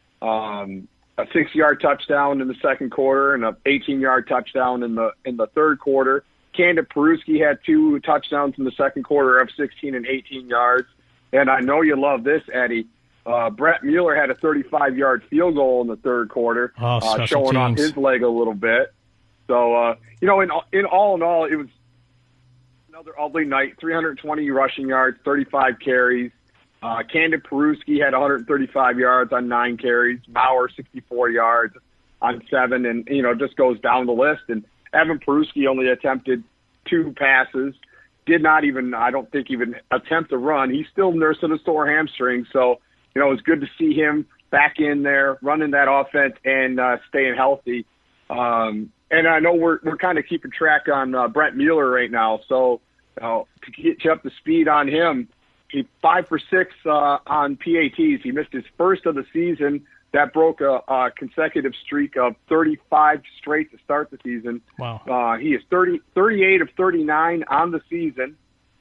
um, a six yard touchdown in the second quarter and a eighteen yard touchdown in the in the third quarter. Candid Peruski had two touchdowns in the second quarter of sixteen and eighteen yards. And I know you love this, Eddie. Uh, Brett Mueller had a thirty-five yard field goal in the third quarter, oh, uh, showing teams. off his leg a little bit. So, uh, you know, in, in all in all, it was another Ubly night, three hundred twenty rushing yards, thirty-five carries. Uh, Candid Peruski had one hundred thirty-five yards on nine carries. Mauer, sixty-four yards on seven, and, you know, just goes down the list. And Evan Peruski only attempted two passes, did not even, I don't think, even attempt to run. He's still nursing a sore hamstring, so, you know, it was good to see him back in there, running that offense and uh, staying healthy. Um, and I know we're we're kind of keeping track on uh, Brett Mueller right now. So uh, to get you up to speed on him, he five for six uh, on P A Ts. He missed his first of the season. That broke a, a consecutive streak of thirty-five straight to start the season. Wow. Uh, he is thirty, thirty-eight of thirty-nine on the season,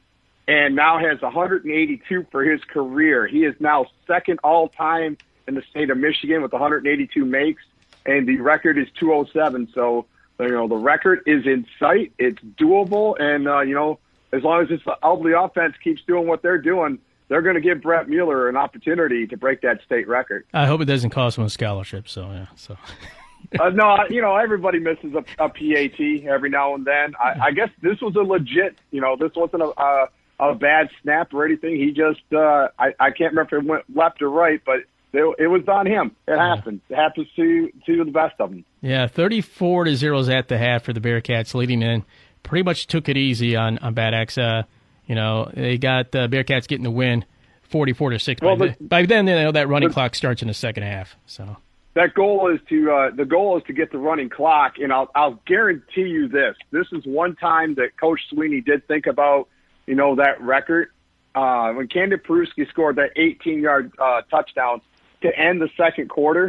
and now has one hundred eighty-two for his career. He is now second all-time in the state of Michigan with one hundred eighty-two makes, and the record is two oh seven. So, you know, the record is in sight. It's doable, and, uh, you know, as long as this Ubly offense keeps doing what they're doing, they're going to give Brett Mueller an opportunity to break that state record. I hope it doesn't cost him a scholarship, so, yeah. So. uh, no, you know, everybody misses a, a P A T every now and then. I, I guess this was a legit, you know, this wasn't a, a, a bad snap or anything. He just, uh, I, I can't remember if it went left or right, but it, it was on him. It yeah. happens. It happens to, to the best of them. Yeah, thirty-four to zeros at the half for the Bearcats, leading in. Pretty much took it easy on, on Bad Axe. Uh, you know, they got the uh, Bearcats getting the win, forty-four to six. Well, by, the, by then, you know, that running the, clock starts in the second half. So that goal is to uh, the goal is to get the running clock, and I'll I'll guarantee you this: this is one time that Coach Sweeney did think about, you know, that record uh, when Candid Peruski scored that eighteen yard uh, touchdown to end the second quarter.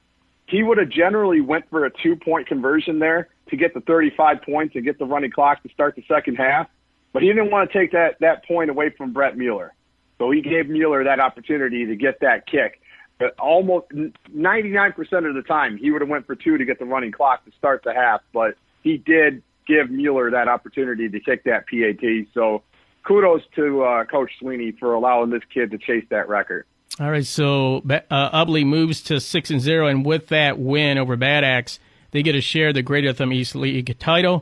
He would have generally went for a two point conversion there to get the thirty-five points and get the running clock to start the second half. But he didn't want to take that, that point away from Brett Mueller. So he gave Mueller that opportunity to get that kick. But almost ninety-nine percent of the time, he would have went for two to get the running clock to start the half. But he did give Mueller that opportunity to kick that P A T. So kudos to uh, Coach Sweeney for allowing this kid to chase that record. All right, so uh, Ubly moves to six and zero, and with that win over Bad Axe, they get a share of the Greater Thumb East League title.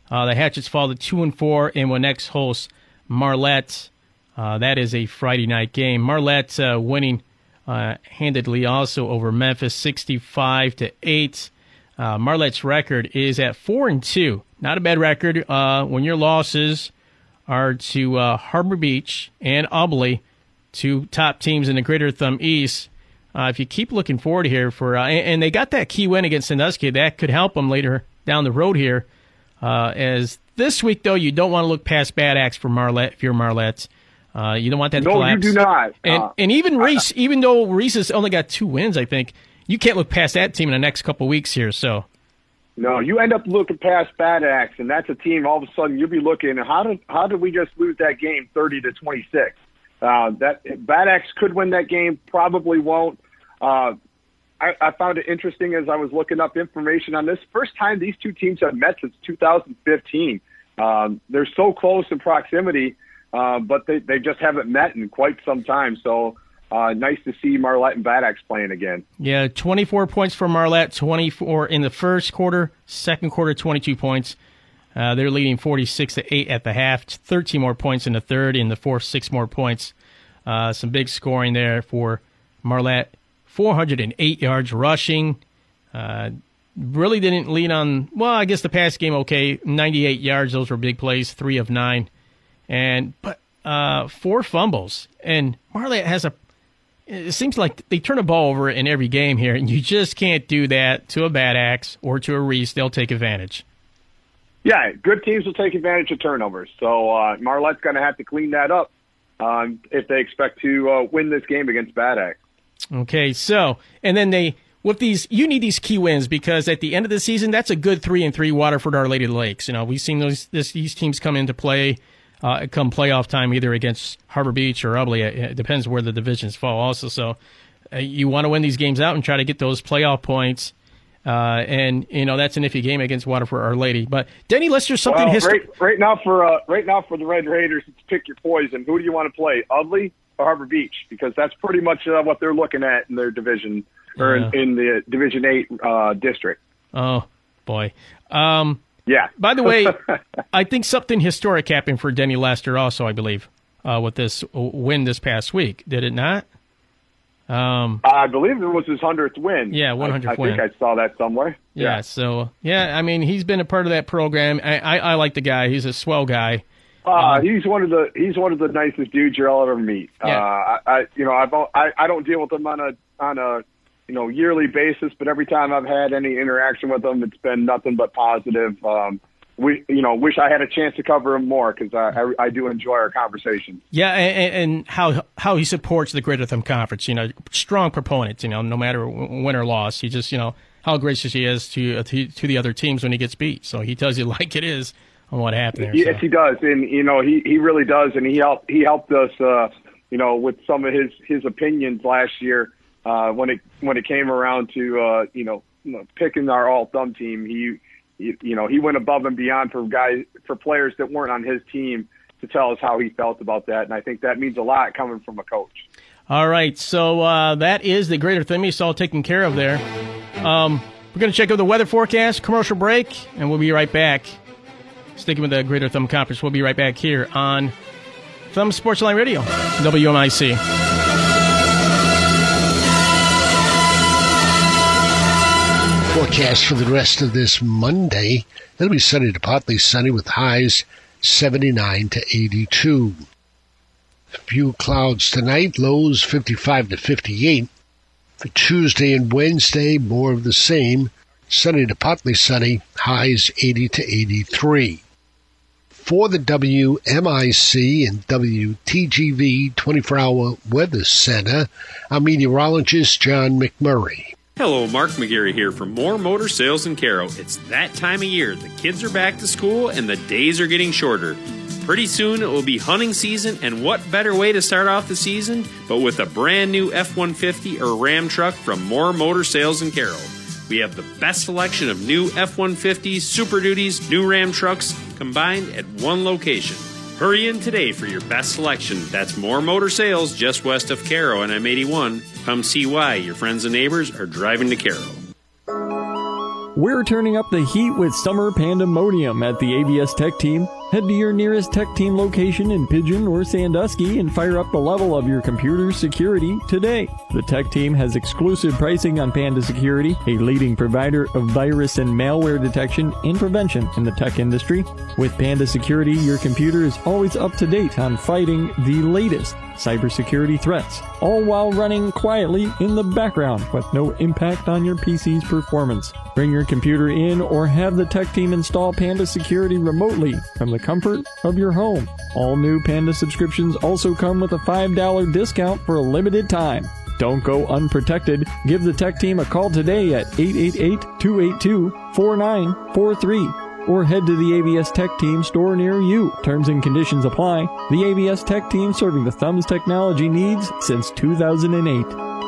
Uh, the Hatchets fall to two and four and will next host Marlette. Uh, that is a Friday night game. Marlette uh, winning uh, handedly also over Memphis, sixty-five to eight. Uh, Marlette's record is at four and two. Not a bad record uh, when your losses are to uh, Harbor Beach and Ubly, two top teams in the Greater Thumb East. Uh, if you keep looking forward here for, uh, and, and they got that key win against Sandusky, that could help them later down the road here. Uh, as this week, though, you don't want to look past Bad Axe for Marlette if you're Marlette. Uh, you don't want that to no, collapse. No, you do not. And, uh, and even Reese, uh, even though Reese has only got two wins, I think, you can't look past that team in the next couple of weeks here. So, no, you end up looking past Bad Axe, and that's a team. All of a sudden, you'll be looking. How did how did we just lose that game, thirty to twenty six? Uh, that Bad Axe could win that game, probably won't. Uh, I, I found it interesting as I was looking up information on this. First time these two teams have met since two thousand fifteen. Um, they're so close in proximity, uh, but they they just haven't met in quite some time. So. Uh, nice to see Marlette and Bad Axe playing again. Yeah, twenty-four points for Marlette, twenty-four in the first quarter, second quarter, twenty-two points. Uh, they're leading forty-six to eight at the half, thirteen more points in the third, in the fourth, six more points. Uh, some big scoring there for Marlette. four hundred eight yards rushing. Uh, really didn't lead on, well, I guess the past game, okay, ninety-eight yards. Those were big plays, three of nine. And but uh, four fumbles. And Marlette has a, it seems like they turn a ball over in every game here, and you just can't do that to a Bad Axe or to a Reese. They'll take advantage. Yeah, good teams will take advantage of turnovers. So uh, Marlette's going to have to clean that up um, if they expect to uh, win this game against Bad Axe. Okay, so, and then they, with these, you need these key wins because at the end of the season, that's a good three and three Waterford Our Lady of the Lakes. You know, we've seen those this, these teams come into play. Uh, come playoff time, either against Harbor Beach or Ubly. It depends where the divisions fall also. So uh, you want to win these games out and try to get those playoff points. Uh, and, you know, that's an iffy game against Waterford Our Lady. But, Denny, let's just something... Well, hist- right, right, now for, uh, right now for the Red Raiders, it's pick your poison. Who do you want to play, Ubly or Harbor Beach? Because that's pretty much uh, what they're looking at in their division, or yeah. in, in the Division eight uh, district. Oh, boy. Um Yeah. By the way, I think something historic happened for Denny Lester also, I believe, uh, with this win this past week. Did it not? Um, I believe it was his hundredth win. Yeah, one hundredth I, I win. I think I saw that somewhere. Yeah, yeah, so, yeah, I mean, he's been a part of that program. I, I, I like the guy. He's a swell guy. Uh, uh, he's one of the he's one of the nicest dudes you'll ever meet. Yeah. Uh, I, I you know I've I, I don't deal with him on a on a you know yearly basis, but every time I've had any interaction with him, it's been nothing but positive. Um, we you know wish I had a chance to cover him more because I, I I do enjoy our conversations. Yeah, and, and how how he supports the Greater Thumb Conference. You know, strong proponent. You know, no matter win or loss, he just you know how gracious he is to to, to the other teams when he gets beat. So he tells you like it is on what happened there. Yes, so. he does, and you know he, he really does, and he helped he helped us, uh, you know, with some of his, his opinions last year uh, when it when it came around to uh, you know picking our all thumb team. He, he you know he went above and beyond for guys for players that weren't on his team to tell us how he felt about that, and I think that means a lot coming from a coach. All right, so uh, that is the Greater Thumb East all taken care of there. Um, we're going to check out the weather forecast, commercial break, and we'll be right back. Sticking with the Greater Thumb Conference, we'll be right back here on Thumb Sportsline Radio, W M I C. Forecast for the rest of this Monday. It'll be sunny to partly sunny with highs seventy-nine to eighty-two. A few clouds tonight, lows fifty-five to fifty-eight. For Tuesday and Wednesday, more of the same. Sunny to partly sunny, highs eighty to eighty-three. For the W M I C and W T G V twenty-four hour Weather Center, I'm meteorologist John McMurray. Hello, Mark McGarry here from Moore Motor Sales in Caro. It's that time of year. The kids are back to school and the days are getting shorter. Pretty soon it will be hunting season, and what better way to start off the season but with a brand new F one fifty or Ram truck from Moore Motor Sales in Caro. We have the best selection of new F one fifties, Super Duties, new Ram trucks combined at one location. Hurry in today for your best selection. That's Moore Motor Sales just west of Caro on M eighty-one. Come see why your friends and neighbors are driving to Caro. We're turning up the heat with summer pandemonium at the A V S Tech Team. Head to your nearest Tech Team location in Pigeon or Sandusky and fire up the level of your computer security today. The Tech Team has exclusive pricing on Panda Security, a leading provider of virus and malware detection and prevention in the tech industry. With Panda Security, your computer is always up to date on fighting the latest cybersecurity threats, all while running quietly in the background with no impact on your P C's performance. Bring your computer in or have the Tech Team install Panda Security remotely from the comfort of your home. All new Panda subscriptions also come with a five dollars discount for a limited time. Don't go unprotected. Give the Tech Team a call today at eight eight eight, two eight two, four nine four three or head to the A V S Tech Team store near you. Terms and conditions apply. The A V S Tech Team, serving the thumbs technology needs since two thousand eight.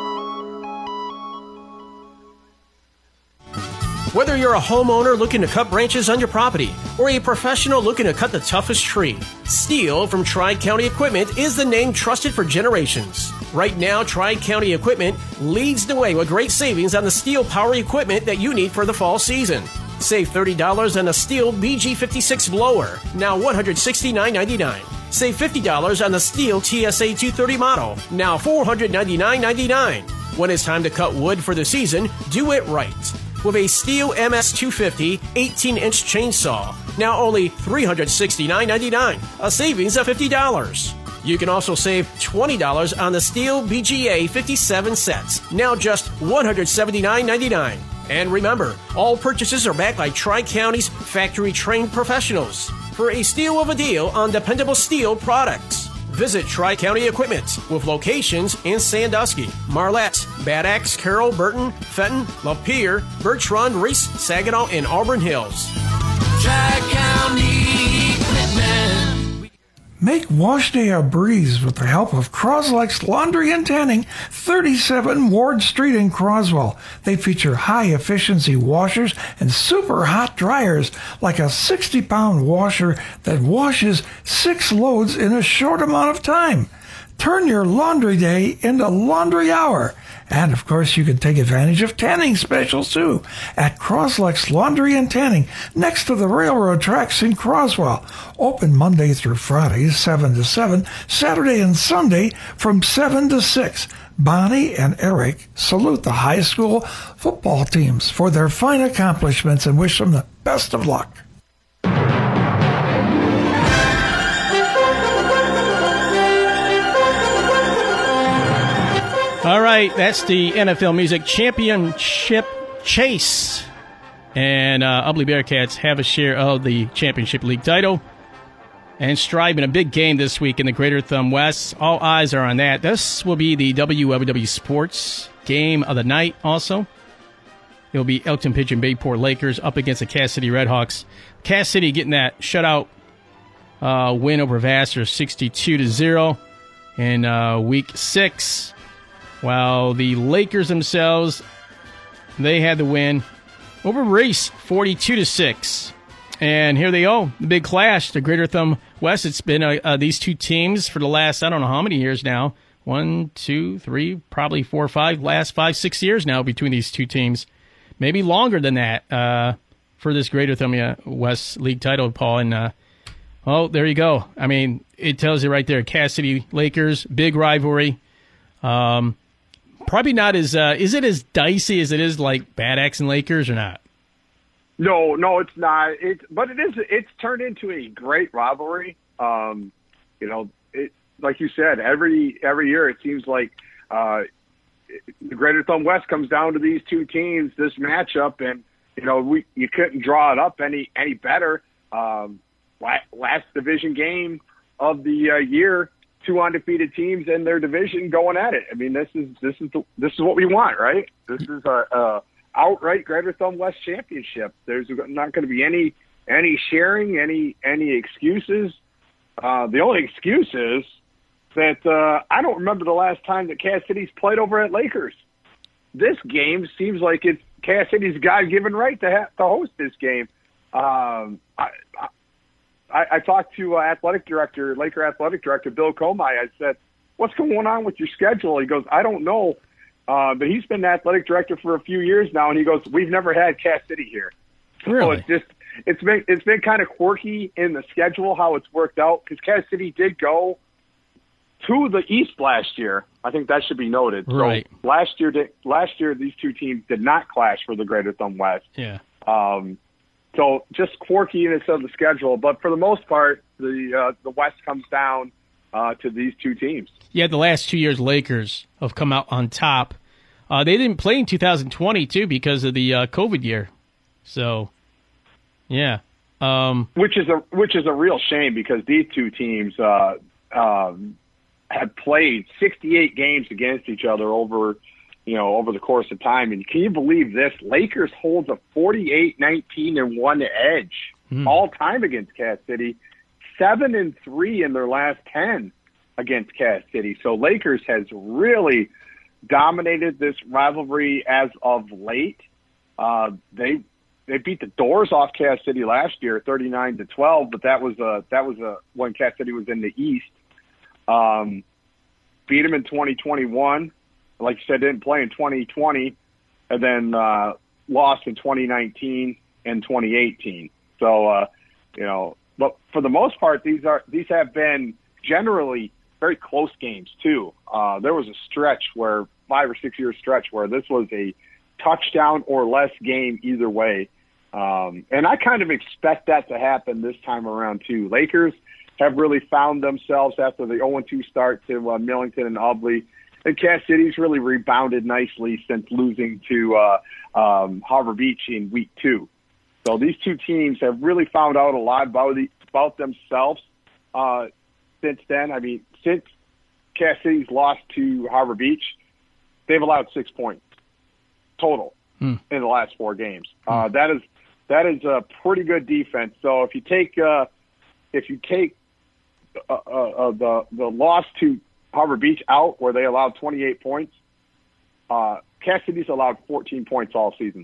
Whether you're a homeowner looking to cut branches on your property or a professional looking to cut the toughest tree, Steel from Tri-County Equipment is the name trusted for generations. Right now, Tri-County Equipment leads the way with great savings on the steel power equipment that you need for the fall season. Save thirty dollars on a Steel B G fifty-six blower, now one hundred sixty-nine ninety-nine. Save fifty dollars on the Steel T S A two thirty model, now four hundred ninety-nine ninety-nine. When it's time to cut wood for the season, do it right. With a Steel M S two fifty eighteen-inch chainsaw, now only three hundred sixty-nine ninety-nine, a savings of fifty dollars. You can also save twenty dollars on the Steel B G A fifty-seven sets, now just one hundred seventy-nine ninety-nine. And remember, all purchases are backed by Tri-County's factory-trained professionals for a steal of a deal on dependable steel products. Visit Tri-County Equipment with locations in Sandusky, Marlette, Bad Axe, Carroll, Burton, Fenton, Lapeer, Bertrand, Reese, Saginaw, and Auburn Hills. Tri-County Equipment. Make wash day a breeze with the help of Croslex Laundry and Tanning, thirty-seven Ward Street in Croswell. They feature high-efficiency washers and super hot dryers, like a sixty-pound washer that washes six loads in a short amount of time. Turn your laundry day into laundry hour. And, of course, you can take advantage of tanning specials, too, at Croslex Laundry and Tanning, next to the railroad tracks in Croswell. Open Monday through Friday, seven to seven, Saturday and Sunday from seven to six. Bonnie and Eric salute the high school football teams for their fine accomplishments and wish them the best of luck. All right, that's the N F L Music Championship Chase. And uh, Ubly Bearcats have a share of the Championship League title. And Strive in a big game this week in the Greater Thumb West. All eyes are on that. This will be the W W W Sports game of the night also. It'll be Elkton Pigeon Bayport Lakers up against the Cass City Redhawks. Cass City getting that shutout uh, win over Vassar sixty-two to zero in uh, week six. While the Lakers themselves, they had the win over Reese, forty-two to six. And here they go, the big clash, the Greater Thumb West. It's been uh, uh, these two teams for the last, I don't know how many years now. One, two, three, probably four or five, last five, six years now between these two teams. Maybe longer than that uh, for this Greater Thumb West League title, Paul. And, uh, oh, there you go. I mean, it tells you right there, Cass City Lakers, big rivalry. Um... Probably not as, uh, is it as dicey as it is like Bad Axe and Lakers or not? No, no, it's not. It, but it is, it's turned into a great rivalry. Um, you know, it, like you said, every, every year it seems like uh, the Greater Thumb West comes down to these two teams, this matchup, and, you know, we, you couldn't draw it up any, any better. Um, last, last division game of the uh, year, two undefeated teams in their division going at it. I mean, this is this is the, this is what we want, right? This is a, a outright Greater Thumb West championship. There's not going to be any any sharing, any any excuses. Uh, the only excuse is that uh, I don't remember the last time that Cass City's played over at Lakers. This game seems like it's Cass City's God-given right to have, to host this game. Um, I, I, I, I talked to uh, athletic director, Laker athletic director Bill Comey. I said, "What's going on with your schedule?" He goes, "I don't know. Uh, but he's been the athletic director for a few years now, and he goes, "We've never had Cass City here." Really? So it's just it's been it's been kind of quirky in the schedule how it's worked out, because Cass City did go to the East last year. I think that should be noted. Right. So last year, last year these two teams did not clash for the Greater Thumb West. Yeah. Um, so just quirkiness of the schedule, but for the most part, the uh, the West comes down uh, to these two teams. Yeah, the last two years, Lakers have come out on top. Uh, they didn't play in two thousand twenty too because of the uh, COVID year. So, yeah. Um, which is a which is a real shame, because these two teams uh, um, had played sixty-eight games against each other over, you know, over the course of time. And can you believe this? Lakers holds a forty-eight nineteen and one edge mm. all time against Cass City, seven and three in their last ten against Cass City. So Lakers has really dominated this rivalry as of late. Uh, they they beat the doors off Cass City last year, thirty-nine to twelve, but that was a that was a when Cass City was in the East. Um, beat them in twenty twenty-one. Like you said, didn't play in twenty twenty, and then uh, lost in twenty nineteen and twenty eighteen. So, uh, you know, but for the most part, these are these have been generally very close games too. Uh, there was a stretch where five or six year stretch where this was a touchdown or less game either way. Um, and I kind of expect that to happen this time around too. Lakers have really found themselves after the oh and two start to uh, Millington and Ubly. And Cass City's really rebounded nicely since losing to uh, um, Harbor Beach in week two. So these two teams have really found out a lot about, the, about themselves uh, since then. I mean, since Cass City's lost to Harbor Beach, they've allowed six points total hmm. in the last four games. Hmm. Uh, that is that is a pretty good defense. So if you take uh, if you take uh, uh, the the loss to Harbor Beach out, where they allowed twenty-eight points, uh, Cass City's allowed fourteen points all season.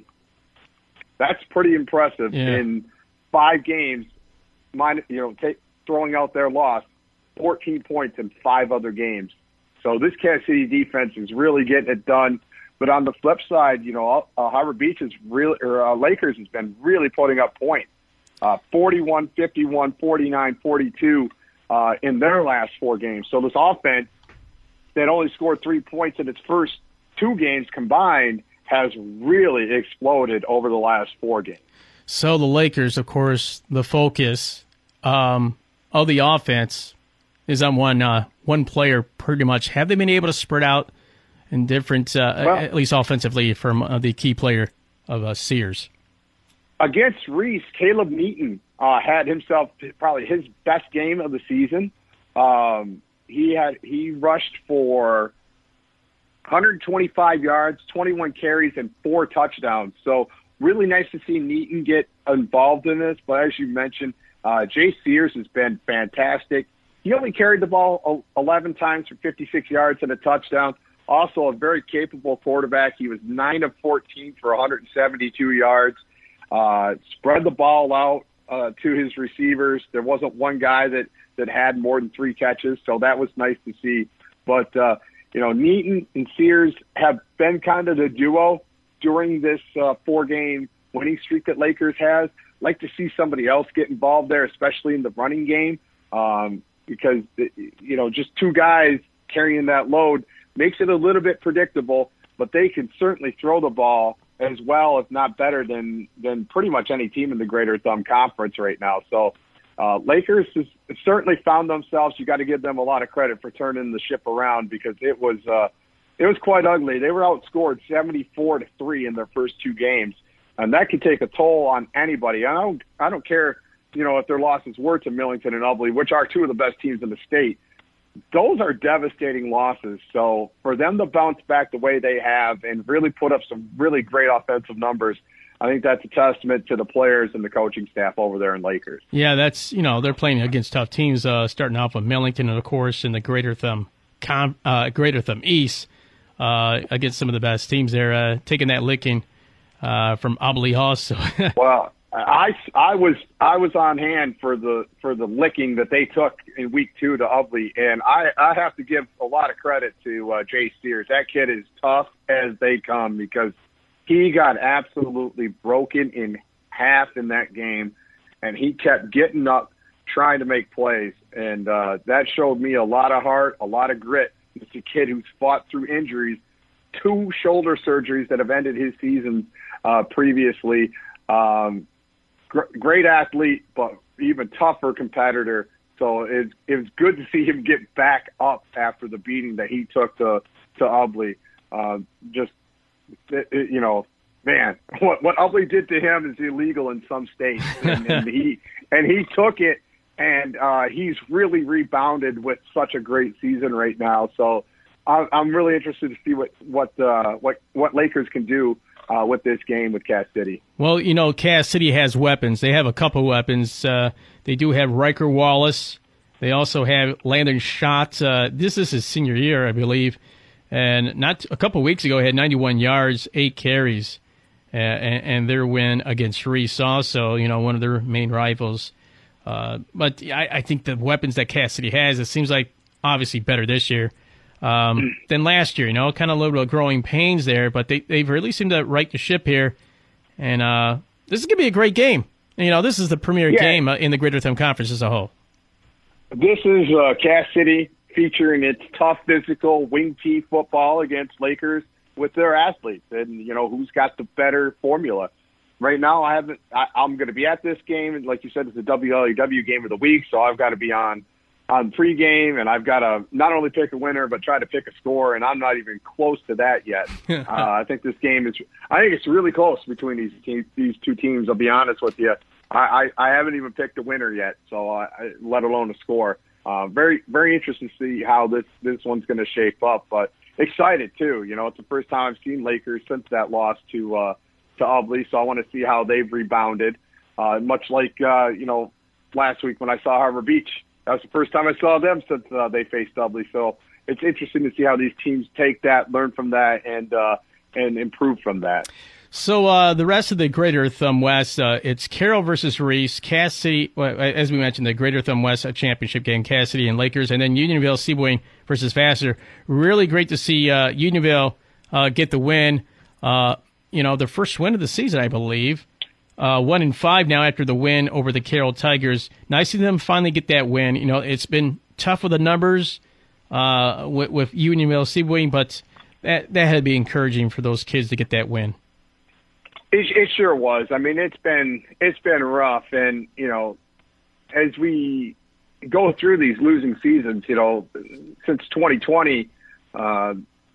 That's pretty impressive yeah. in five games. Minus, you know, take, throwing out their loss, fourteen points in five other games. So this Cass City defense is really getting it done. But on the flip side, you know, uh, Harbor Beach is really, or uh, Lakers has been really putting up points, uh, forty-one, fifty-one, forty-nine, forty-two uh, in their last four games. So this offense that only scored three points in its first two games combined has really exploded over the last four games. So the Lakers, of course, the focus um, of the offense is on one uh, one player pretty much. Have they been able to spread out in different, uh, well, at least offensively, from uh, the key player of uh, Sears? Against Reese, Caleb Neaton uh, had himself probably his best game of the season. Um, he had he rushed for one hundred twenty-five yards, twenty-one carries, and four touchdowns. So really nice to see Neaton get involved in this. But as you mentioned, uh, Jay Sears has been fantastic. He only carried the ball eleven times for fifty-six yards and a touchdown. Also a very capable quarterback. He was nine of fourteen for one hundred seventy-two yards. Uh, spread the ball out uh, to his receivers. There wasn't one guy that, that had more than three catches, so that was nice to see. But, uh, you know, Neaton and Sears have been kind of the duo during this uh, four-game winning streak that Lakers has. Like to see somebody else get involved there, especially in the running game, um, because, you know, just two guys carrying that load makes it a little bit predictable, but they can certainly throw the ball as well, if not better, than than pretty much any team in the Greater Thumb Conference right now. So uh, Lakers has certainly found themselves. You got to give them a lot of credit for turning the ship around, because it was uh, it was quite ugly. They were outscored seventy-four to three in their first two games, and that can take a toll on anybody. I don't I don't care, you know, if their losses were to Millington and Ubly, which are two of the best teams in the state. Those are devastating losses. So for them to bounce back the way they have and really put up some really great offensive numbers, I think that's a testament to the players and the coaching staff over there in Lakers. Yeah, that's, you know, they're playing against tough teams, uh, starting off with Millington, and of course, in the Greater Thumb, Com- uh, Greater Thumb East, uh, against some of the best teams there, uh, taking that licking uh, from Ubly also. Well, I, I was I was on hand for the for the licking that they took in week two to Ubly, and I, I have to give a lot of credit to uh, Jay Sears. That kid is tough as they come because he got absolutely broken in half in that game, and he kept getting up, trying to make plays, and uh, that showed me a lot of heart, a lot of grit. It's a kid who's fought through injuries, two shoulder surgeries that have ended his season uh, previously. Um, Great athlete, but even tougher competitor. So it, it was good to see him get back up after the beating that he took to to Ubly. Uh, just it, it, you know, man, what what Ubly did to him is illegal in some states, and, and he and he took it, and uh, he's really rebounded with such a great season right now. So I, I'm really interested to see what what uh, what what Lakers can do Uh, with this game with Cass City. Well, you know, Cass City has weapons. They have a couple weapons. Uh, they do have Riker Wallace. They also have Landon Schott. Uh, this is his senior year, I believe. And not a couple weeks ago, he had ninety-one yards, eight carries, uh, and, and their win against Reese also, you know, one of their main rivals. Uh, but I, I think the weapons that Cass City has, it seems like obviously better this year. Um, than last year, you know, kind of a little bit of growing pains there, but they, they've really seemed to right the ship here. And uh, this is going to be a great game. And, you know, this is the premier yeah. game uh, in the Greater Thumb Conference as a whole. This is uh, Cass City featuring its tough, physical, wing T football against Lakers with their athletes. And, you know, who's got the better formula. Right now, I haven't, I, I'm going to be at this game. And like you said, it's the W L A W game of the week, so I've got to be on on pregame, and I've got to not only pick a winner, but try to pick a score, and I'm not even close to that yet. uh, I think this game is – I think it's really close between these teams, these two teams, I'll be honest with you. I, I, I haven't even picked a winner yet, so I, I, let alone a score. Uh, very, very interested to see how this, this one's going to shape up, but excited too. You know, it's the first time I've seen Lakers since that loss to uh, to Ubly, so I want to see how they've rebounded, uh, much like, uh, you know, last week when I saw Harbor Beach. That was the first time I saw them since uh, they faced Ubly. So it's interesting to see how these teams take that, learn from that, and uh, and improve from that. So uh, the rest of the Greater Thumb West, uh, it's Carroll versus Reese, Cass City, well, as we mentioned, the Greater Thumb West championship game, Cass City and Lakers, and then Unionville Seaboyne versus Vassar. Really great to see uh, Unionville uh, get the win. Uh, you know, their first win of the season, I believe. Uh, one in five now after the win over the Carroll Tigers. Nice to see them finally get that win. You know, it's been tough with the numbers uh, with, with Unionville Seaboyne, but that that had to be encouraging for those kids to get that win. It, it sure was. I mean, it's been it's been rough, and you know, as we go through these losing seasons, you know, since twenty twenty, uh,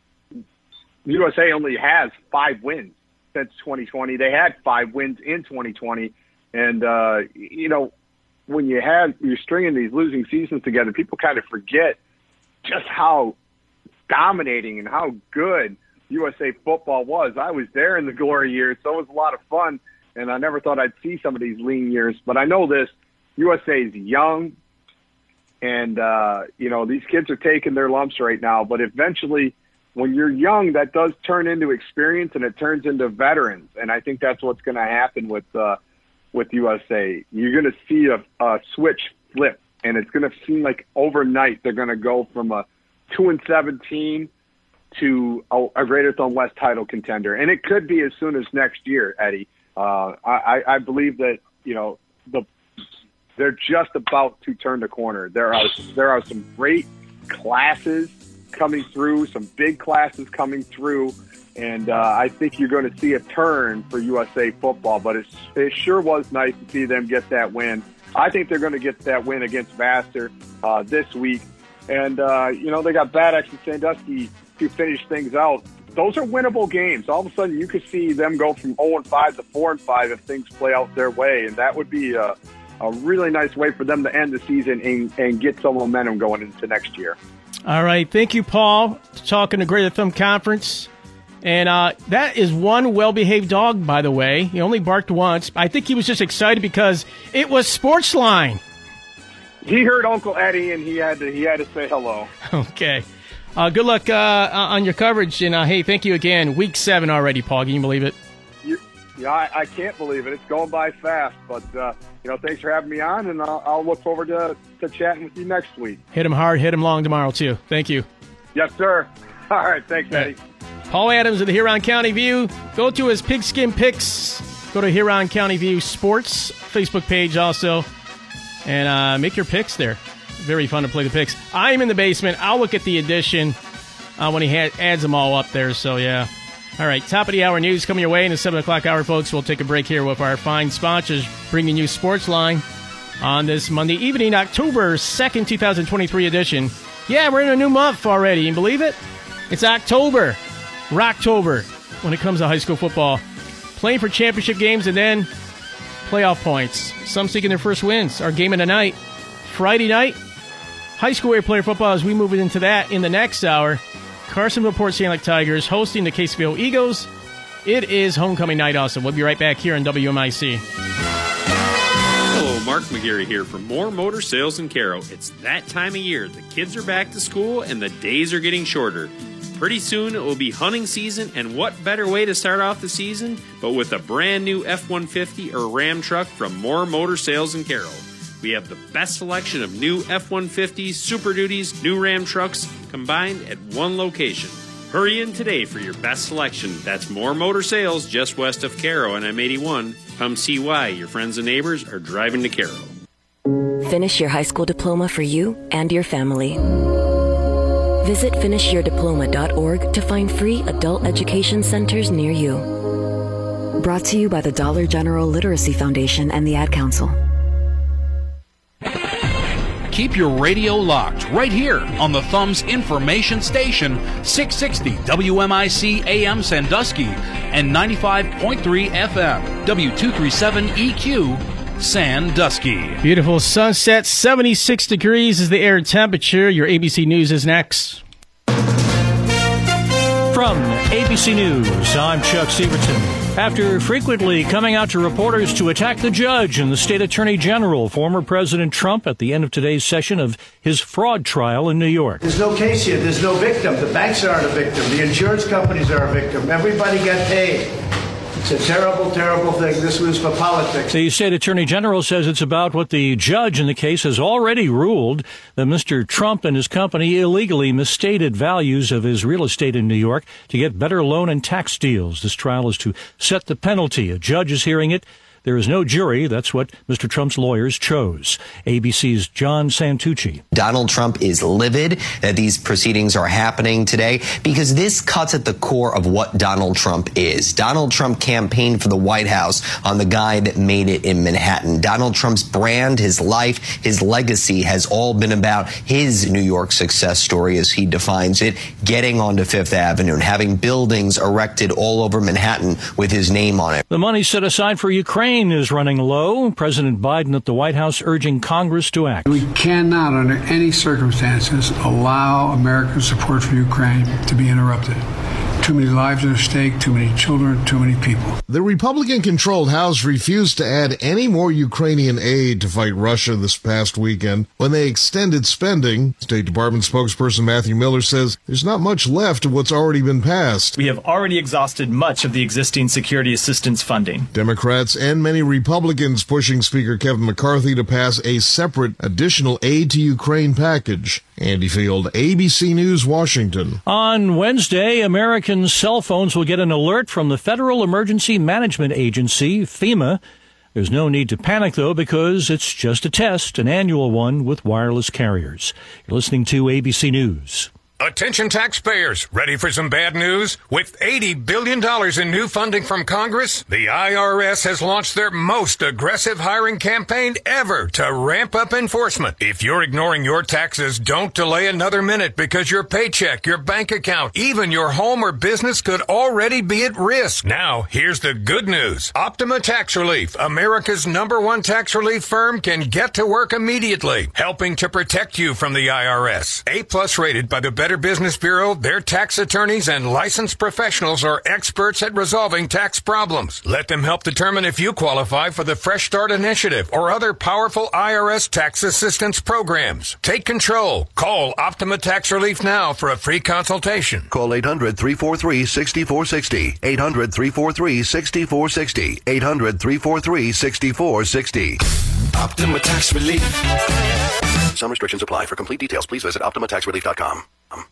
U S A only has five wins. Since twenty twenty, they had five wins in twenty twenty, and uh, you know, when you have you're stringing these losing seasons together, people kind of forget just how dominating and how good U S A football was. I was there in the glory years, so it was a lot of fun, and I never thought I'd see some of these lean years. But I know this: U S A is young, and uh, you know, these kids are taking their lumps right now, but eventually, when you're young, that does turn into experience, and it turns into veterans. And I think that's what's going to happen with uh, with U S A. You're going to see a, a switch flip, and it's going to seem like overnight they're going to go from a two and seventeen to a, a Greater Thumb West title contender, and it could be as soon as next year, Eddie. Uh, I, I believe that you know the they're just about to turn the corner. There are there are some great classes coming through, some big classes coming through, and uh, I think you're going to see a turn for U S A football, but it's, it sure was nice to see them get that win. I think they're going to get that win against Vassar uh, this week, and, uh, you know, they got Bad Axe and Sandusky to finish things out. Those are winnable games. All of a sudden, you could see them go from oh and five to four and five if things play out their way, and that would be a, a really nice way for them to end the season and, and get some momentum going into next year. All right. Thank you, Paul, for talking to Greater Thumb Conference. And uh, that is one well-behaved dog, by the way. He only barked once. I think he was just excited because it was Sportsline. He heard Uncle Eddie, and he had to he had to say hello. Okay. Uh, good luck uh, on your coverage. And, uh, hey, thank you again. Week seven already, Paul. Can you believe it? You're, Yeah, I, I can't believe it. It's going by fast. But, uh, you know, thanks for having me on, and I'll, I'll look forward to, to chatting with you next week. Hit him hard, hit him long tomorrow, too. Thank you. Yes, sir. All right. Thanks, Eddie. Paul Adams of the Huron County View. Go to his Pigskin Picks. Go to Huron County View Sports Facebook page also, and uh, make your picks there. Very fun to play the picks. I'm in the basement. I'll look at the edition uh, when he ha- adds them all up there, so yeah. All right, top of the hour news coming your way in the seven o'clock hour, folks. We'll take a break here with our fine sponsors bringing you Sportsline on this Monday evening, October second, twenty twenty-three edition. Yeah, we're in a new month already. You believe it? It's October. Rocktober when it comes to high school football. Playing for championship games and then playoff points. Some seeking their first wins. Our game of the night, Friday night. High school area player football as we move into that in the next hour. Carsonville Port Saint Lake Tigers hosting the Caseville Eagles. It is homecoming night also. We'll be right back here on W M I C. Hello, Mark McGarry here for More Motor Sales in Caro. It's that time of year. The kids are back to school and the days are getting shorter. Pretty soon it will be hunting season, and what better way to start off the season but with a brand new F one fifty or Ram truck from More Motor Sales in Caro. We have the best selection of new F one fifties, Super Duties, new Ram trucks combined at one location. Hurry in today for your best selection. That's More Motor Sales just west of Caro on M eighty-one. Come see why your friends and neighbors are driving to Caro. Finish your high school diploma for you and your family. Visit finish your diploma dot org to find free adult education centers near you. Brought to you by the Dollar General Literacy Foundation and the Ad Council. Keep your radio locked right here on the Thumb's information station, six sixty W M I C A M Sandusky and ninety-five point three F M, W two thirty-seven E Q, Sandusky. Beautiful sunset, seventy-six degrees is the air temperature. Your A B C News is next. From A B C News, I'm Chuck Severton. After frequently coming out to reporters to attack the judge and the state attorney general, former President Trump at the end of today's session of his fraud trial in New York. There's no case here. There's no victim. The banks aren't a victim. The insurance companies are a victim. Everybody got paid. It's a terrible, terrible thing. This was for politics. The state attorney general says it's about what the judge in the case has already ruled, that Mister Trump and his company illegally misstated values of his real estate in New York to get better loan and tax deals. This trial is to set the penalty. A judge is hearing it. There is no jury. That's what Mister Trump's lawyers chose. A B C's John Santucci. Donald Trump is livid that these proceedings are happening today because this cuts at the core of what Donald Trump is. Donald Trump campaigned for the White House on the guy that made it in Manhattan. Donald Trump's brand, his life, his legacy has all been about his New York success story, as he defines it, getting onto Fifth Avenue and having buildings erected all over Manhattan with his name on it. The money set aside for Ukraine is running low. President Biden at the White House urging Congress to act. We cannot, under any circumstances, allow American support for Ukraine to be interrupted. Too many lives are at stake, too many children, too many people. The Republican-controlled House refused to add any more Ukrainian aid to fight Russia this past weekend when they extended spending. State Department spokesperson Matthew Miller says there's not much left of what's already been passed. We have already exhausted much of the existing security assistance funding. Democrats and many Republicans pushing Speaker Kevin McCarthy to pass a separate additional aid to Ukraine package. Andy Field, A B C News, Washington. On Wednesday, American cell phones will get an alert from the Federal Emergency Management Agency, FEMA. There's no need to panic, though, because it's just a test, an annual one with wireless carriers. You're listening to A B C News. Attention taxpayers, ready for some bad news? With eighty billion dollars in new funding from Congress, the I R S has launched their most aggressive hiring campaign ever to ramp up enforcement. If you're ignoring your taxes, don't delay another minute because your paycheck, your bank account, even your home or business could already be at risk. Now, here's the good news. Optima Tax Relief, America's number one tax relief firm, can get to work immediately, helping to protect you from the I R S. A plus rated by the Better Better Business Bureau, their tax attorneys and licensed professionals are experts at resolving tax problems. Let them help determine if you qualify for the Fresh Start Initiative or other powerful I R S tax assistance programs. Take control. Call Optima Tax Relief now for a free consultation. Call eight hundred, three four three, six four six zero. eight hundred, three four three, six four six zero. eight hundred, three four three, six four six zero. Optima Tax Relief. Some restrictions apply. For complete details, please visit optima tax relief dot com.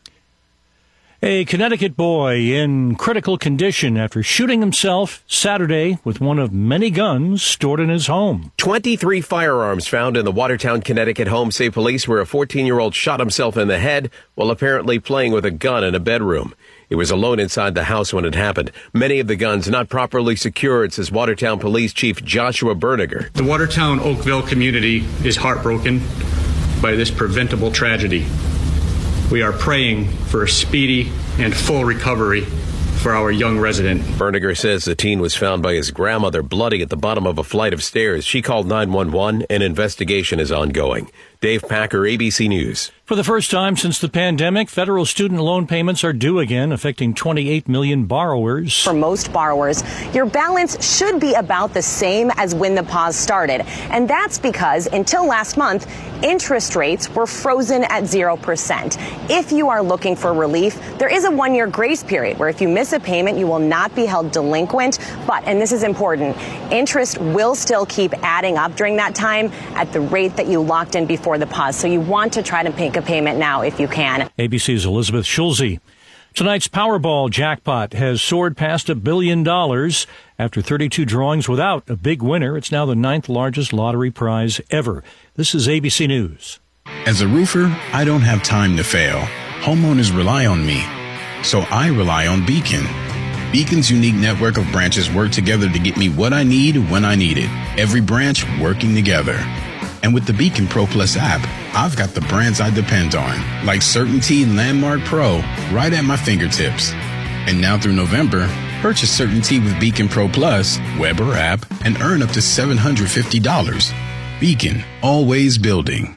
A Connecticut boy in critical condition after shooting himself Saturday with one of many guns stored in his home. twenty-three firearms found in the Watertown, Connecticut home say police where a fourteen-year-old shot himself in the head while apparently playing with a gun in a bedroom. He was alone inside the house when it happened. Many of the guns not properly secured, says Watertown Police Chief Joshua Berniger. The Watertown Oakville community is heartbroken by this preventable tragedy. We are praying for a speedy and full recovery for our young resident. Berniger says the teen was found by his grandmother bloody at the bottom of a flight of stairs. She called nine one one. An investigation is ongoing. Dave Packer, A B C News. For the first time since the pandemic, federal student loan payments are due again, affecting twenty-eight million borrowers. For most borrowers, your balance should be about the same as when the pause started. And that's because until last month, interest rates were frozen at zero percent. If you are looking for relief, there is a one-year grace period where if you miss a payment, you will not be held delinquent. But, and this is important, interest will still keep adding up during that time at the rate that you locked in before the pause. So you want to try to make a payment now if you can. A B C's Elizabeth Schulze. Tonight's Powerball jackpot has soared past a billion dollars. After thirty-two drawings without a big winner, it's now the ninth largest lottery prize ever. This is A B C News. As a roofer, I don't have time to fail. Homeowners rely on me, so I rely on Beacon. Beacon's unique network of branches work together to get me what I need when I need it. Every branch working together. And with the Beacon Pro Plus app, I've got the brands I depend on, like Certainty Landmark Pro, right at my fingertips. And now through November, purchase Certainty with Beacon Pro Plus, web or app, and earn up to seven hundred fifty dollars. Beacon, always building.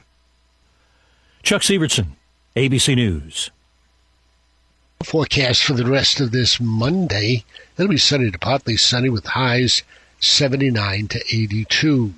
Chuck Sievertson, A B C News. Forecast for the rest of this Monday. It'll be sunny to partly sunny with highs seventy-nine to eighty-two.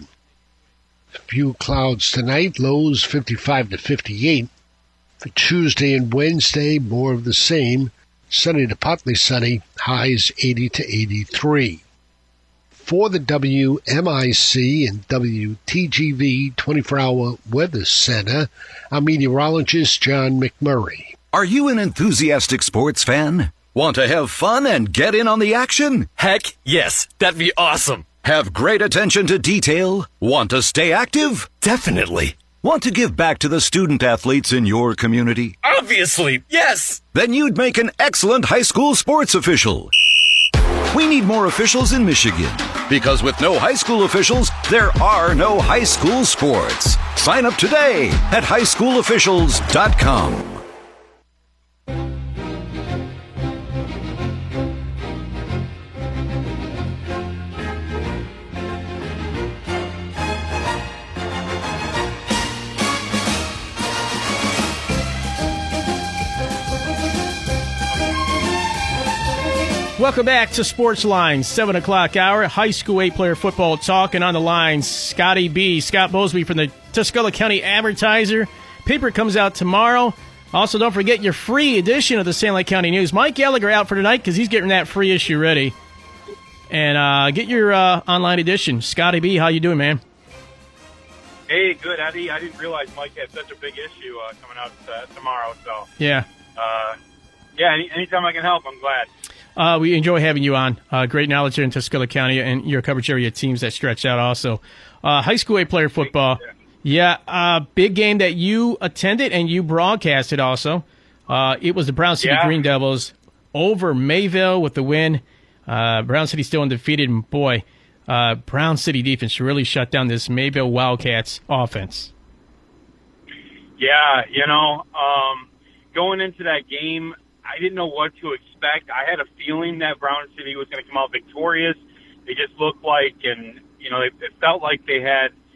Few clouds tonight, lows fifty-five to fifty-eight. For Tuesday and Wednesday, more of the same. Sunny to partly sunny, highs eighty to eighty-three. For the W M I C and W T G V twenty-four hour Weather Center, I'm meteorologist John McMurray. Are you an enthusiastic sports fan? Want to have fun and get in on the action? Heck, yes. That'd be awesome. Have great attention to detail? Want to stay active? Definitely. Want to give back to the student athletes in your community? Obviously, yes. Then you'd make an excellent high school sports official. We need more officials in Michigan, because with no high school officials, there are no high school sports. Sign up today at high school officials dot com. Welcome back to Sports Lines, seven o'clock hour, high school eight-player football talk, and on the lines, Scotty B. Scott Mosby from the Tuscola County Advertiser. Paper comes out tomorrow. Also, don't forget your free edition of the Saint Lake County News. Mike Gallagher out for tonight because he's getting that free issue ready. And uh, get your uh, online edition. Scotty B., how you doing, man? Hey, good, Eddie. I didn't realize Mike had such a big issue uh, coming out uh, tomorrow. So Yeah. Uh, yeah, any, anytime I can help, I'm glad. Uh, we enjoy having you on. Uh, great knowledge here in Tuscola County and your coverage area teams that stretch out also. Uh, high school eight-player football. Yeah, uh, big game that you attended and you broadcasted also. Uh, it was the Brown City Yeah. Green Devils over Mayville with the win. Uh, Brown City still undefeated, and boy, uh, Brown City defense really shut down this Mayville Wildcats offense. Yeah, you know, um, going into that game, I didn't know what to expect. I had a feeling that Brown City was going to come out victorious. They just looked like, and, you know, it, it felt like they had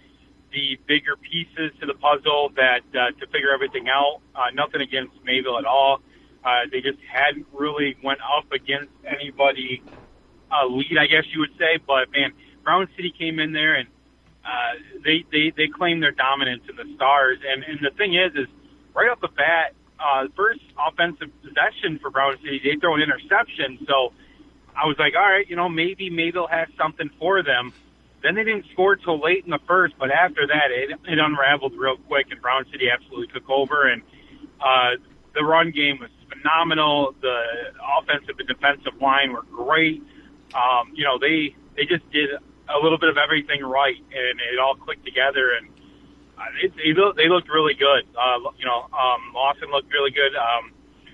the bigger pieces to the puzzle that uh, to figure everything out. Uh, nothing against Mayville at all. Uh, they just hadn't really went up against anybody uh, lead, I guess you would say. But, man, Brown City came in there, and uh, they, they, they claimed their dominance in the Stars. And, and the thing is, is right off the bat, uh, first offensive possession for Brown City, they throw an interception. So I was like, all right, you know, maybe Mayville has something for them. Then they didn't score till late in the first, but after that, it, it unraveled real quick, and Brown City absolutely took over. And uh, the run game was phenomenal. The offensive and defensive line were great. Um, you know, they they just did a little bit of everything right, and it all clicked together. And uh, it, it, they looked really good. Uh, you know, um, Lawson looked really good. Um,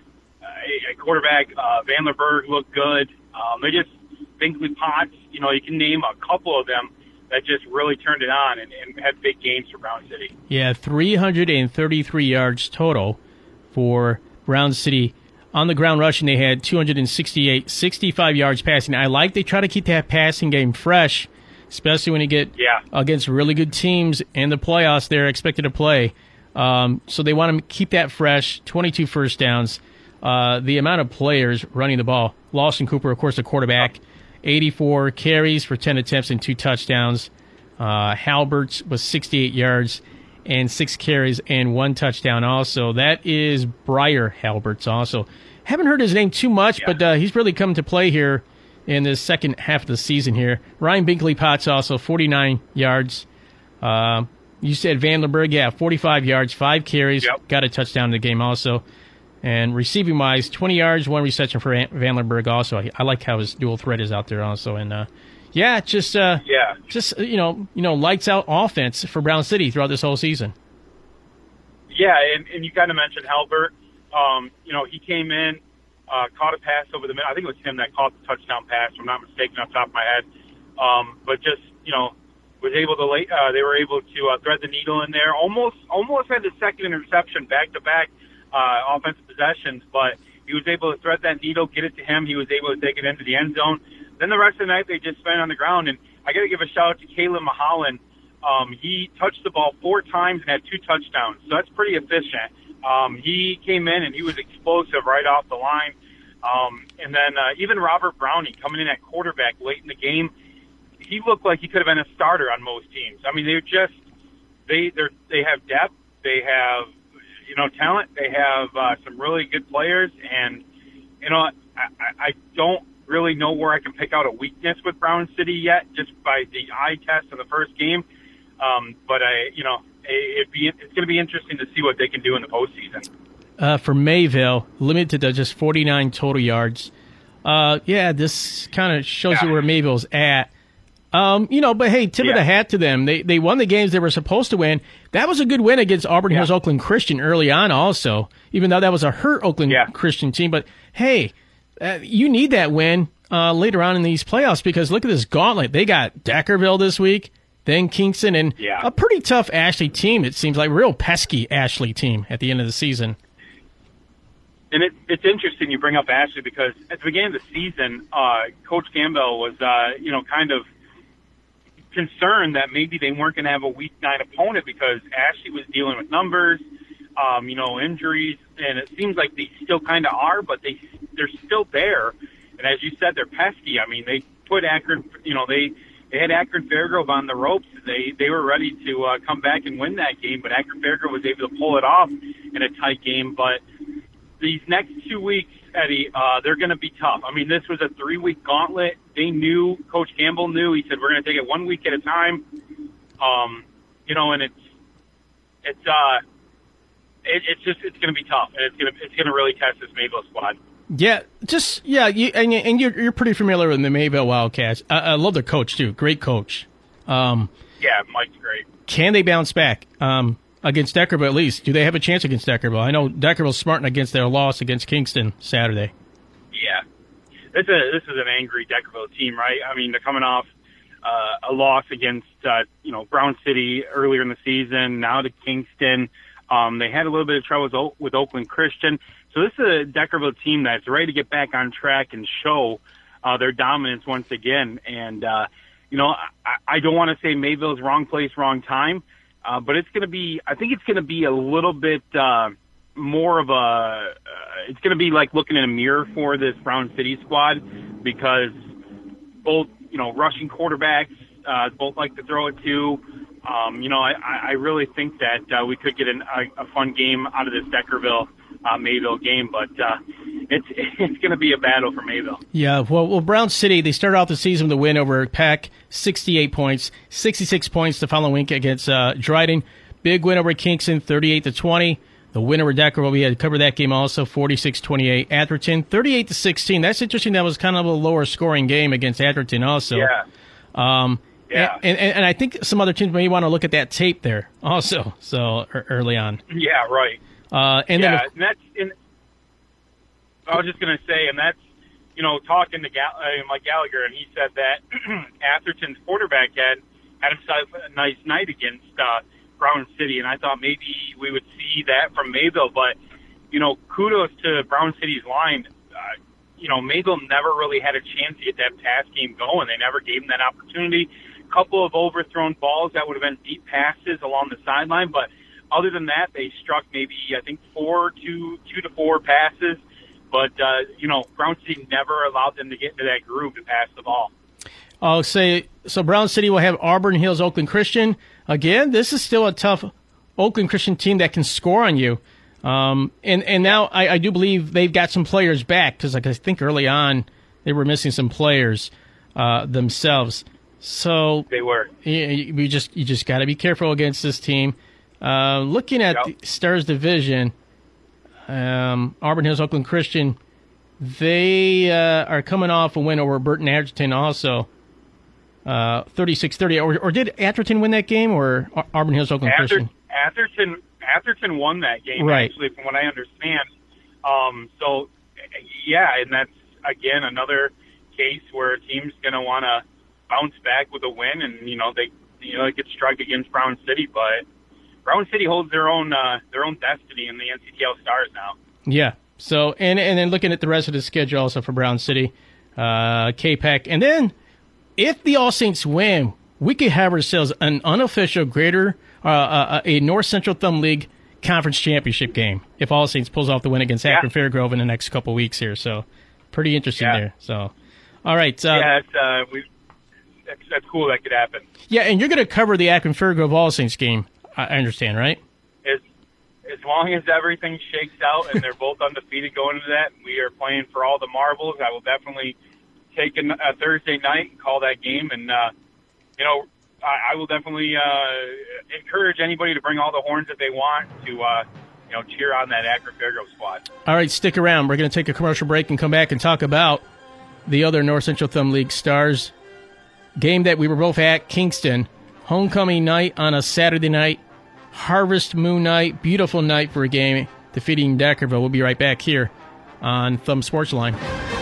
a, a quarterback, uh, Vanderberg looked good. Um, they just Binkley Potts, you know, you can name a couple of them that just really turned it on and, and had big games for Brown City. Yeah, three hundred thirty-three yards total for Brown City. On the ground rushing, they had two hundred sixty-eight, sixty-five yards passing. I like they try to keep that passing game fresh, especially when you get yeah. against really good teams in the playoffs they're expected to play. Um, so they want to keep that fresh, twenty-two first downs. Uh, the amount of players running the ball. Lawson Cooper, of course, the quarterback, eighty-four carries for ten attempts and two touchdowns. Uh, Halberts was sixty-eight yards and six carries and one touchdown also. That is Briar Halberts also. Haven't heard his name too much, yeah. but uh, he's really come to play here in the second half of the season here. Ryan Binkley Potts also, forty-nine yards. Uh, you said Vandenberg, yeah, forty-five yards, five carries, yep. got a touchdown in the game also. And receiving-wise, twenty yards, one reception for Vandenberg also. I, I like how his dual threat is out there also. And, uh, yeah, just, uh, yeah. just you know, you know, lights-out offense for Brown City throughout this whole season. Yeah, and, and you kind of mentioned Halbert. Um, you know, he came in, uh, caught a pass over the middle. I think it was him that caught the touchdown pass, if I'm not mistaken, off the top of my head. Um, but just, you know, was able to lay, uh, they were able to uh, thread the needle in there. Almost, almost had the second interception back-to-back. Uh, offensive possessions, but he was able to thread that needle, get it to him. He was able to take it into the end zone. Then the rest of the night, they just spent on the ground. And I got to give a shout out to Caleb Mahalan. Um, he touched the ball four times and had two touchdowns, so that's pretty efficient. Um, he came in and he was explosive right off the line. Um, and then uh, even Robert Browning coming in at quarterback late in the game, he looked like he could have been a starter on most teams. I mean, they're just they they they have depth, they have. You know, talent. They have uh, some really good players, and you know, I, I don't really know where I can pick out a weakness with Brown City yet, just by the eye test in the first game. Um, but I, you know, it'd be it's going to be interesting to see what they can do in the postseason. Uh, for Mayville, limited to just forty-nine total yards. Uh, yeah, this kind of shows yeah. you where Mayville's at. Um, you know, but hey, tip yeah. of the hat to them. They they won the games they were supposed to win. That was a good win against Auburn yeah. Hills Oakland Christian early on also, even though that was a hurt Oakland yeah. Christian team. But hey, uh, you need that win uh, later on in these playoffs because look at this gauntlet. They got Deckerville this week, then Kingston, and yeah. a pretty tough Ashley team, it seems like. Real pesky Ashley team at the end of the season. And it, it's interesting you bring up Ashley because at the beginning of the season, uh, Coach Campbell was, uh, you know, kind of concerned that maybe they weren't going to have a week nine opponent because Ashley was dealing with numbers, um, you know, injuries, and it seems like they still kind of are, but they they're still there. And as you said, they're pesky. I mean, they put Akron, you know, they they had Akron Fairgrove on the ropes. They they were ready to uh, come back and win that game, but Akron Fairgrove was able to pull it off in a tight game. But these next two weeks, Eddie, uh, they're going to be tough. I mean, this was a three-week gauntlet. They knew, Coach Campbell knew. He said, we're going to take it one week at a time. Um, you know, and it's it's uh, it, it's just it's going to be tough, and it's going to it's going to really test this Mayville squad. Yeah, just yeah, you, and and you're you're pretty familiar with the Mayville Wildcats. I, I love their coach too, great coach. Um, yeah, Mike's great. Can they bounce back? Um, Against Deckerville, at least. Do they have a chance against Deckerville? I know Deckerville's smarting against their loss against Kingston Saturday. Yeah. This is, this is an angry Deckerville team, right? I mean, they're coming off uh, a loss against, uh, you know, Brown City earlier in the season, now to Kingston. Um, they had a little bit of trouble with, o- with Oakland Christian. So this is a Deckerville team that's ready to get back on track and show uh, their dominance once again. And, uh, you know, I, I don't want to say Mayville's wrong place, wrong time. Uh, but it's going to be, I think it's going to be a little bit uh, more of a, uh, it's going to be like looking in a mirror for this Brown City squad, because both, you know, rushing quarterbacks, uh, both like to throw it too. Um, you know, I, I really think that uh, we could get an, a, a fun game out of this Deckerville uh, Mayville game, but uh, it's it's going to be a battle for Mayville. Yeah, well, well, Brown City, they started off the season with a win over Peck, sixty-eight points, sixty-six points the following week against uh, Dryden. Big win over Kingston, thirty-eight to twenty. The win over Deckerville, we had to cover that game also, forty-six twenty-eight. Atherton, thirty-eight to sixteen. That's interesting. That was kind of a lower scoring game against Atherton also. Yeah. Um, Yeah. And, and and I think some other teams may want to look at that tape there also. So early on. Yeah, right. Uh, and yeah, then and that's. And I was just going to say, and that's, you know, talking to Gall- uh, Mike Gallagher, and he said that Atherton's quarterback had had himself a nice night against uh, Brown City, and I thought maybe we would see that from Mayville. But you know, kudos to Brown City's line. Uh, you know, Mayville never really had a chance to get that pass game going. They never gave them that opportunity. Couple of overthrown balls that would have been deep passes along the sideline, but other than that, they struck maybe, I think, four, two, two to four passes. But, uh, you know, Brown City never allowed them to get into that groove to pass the ball. I'll say, so Brown City will have Auburn Hills, Oakland Christian. Again, this is still a tough Oakland Christian team that can score on you. Um, and, and now I, I do believe they've got some players back, because like I think early on they were missing some players uh, themselves. So they were. You, we just you just got to be careful against this team. Uh, looking at yep. the Stars division, um, Auburn Hills, Oakland Christian, they uh, are coming off a win over Burton Atherton also, uh, thirty-six thirty. Or, or did Atherton win that game, or Auburn Hills, Oakland Ather- Christian? Atherton Atherton won that game, right. actually, from what I understand. Um, so, yeah, and that's, again, another case where a team's going to want to bounce back with a win, and you know they you know they get struck against Brown City, but Brown City holds their own uh, their own destiny in the N C T L Stars now. Yeah. So and and then looking at the rest of the schedule also for Brown City, uh, K P E C, and then if the All Saints win, we could have ourselves an unofficial greater uh, uh, a North Central Thumb League Conference Championship game if All Saints pulls off the win against Akron yeah. Fairgrove in the next couple weeks here. So pretty interesting yeah. there. So all right. Uh, yeah, it's, uh, we. That's, that's cool. That could happen. Yeah, and you're going to cover the Akron Fairgrove All Saints game, I understand, right? As as long as everything shakes out and they're both undefeated going into that, we are playing for all the marbles. I will definitely take a, a Thursday night and call that game, and uh, you know, I, I will definitely uh, encourage anybody to bring all the horns that they want to, uh, you know, cheer on that Akron Fairgrove squad. All right, stick around. We're going to take a commercial break and come back and talk about the other North Central Thumb League Stars game that we were both at, Kingston. Homecoming night on a Saturday night. Harvest Moon night. Beautiful night for a game defeating Deckerville. We'll be right back here on Thumb Sports Line.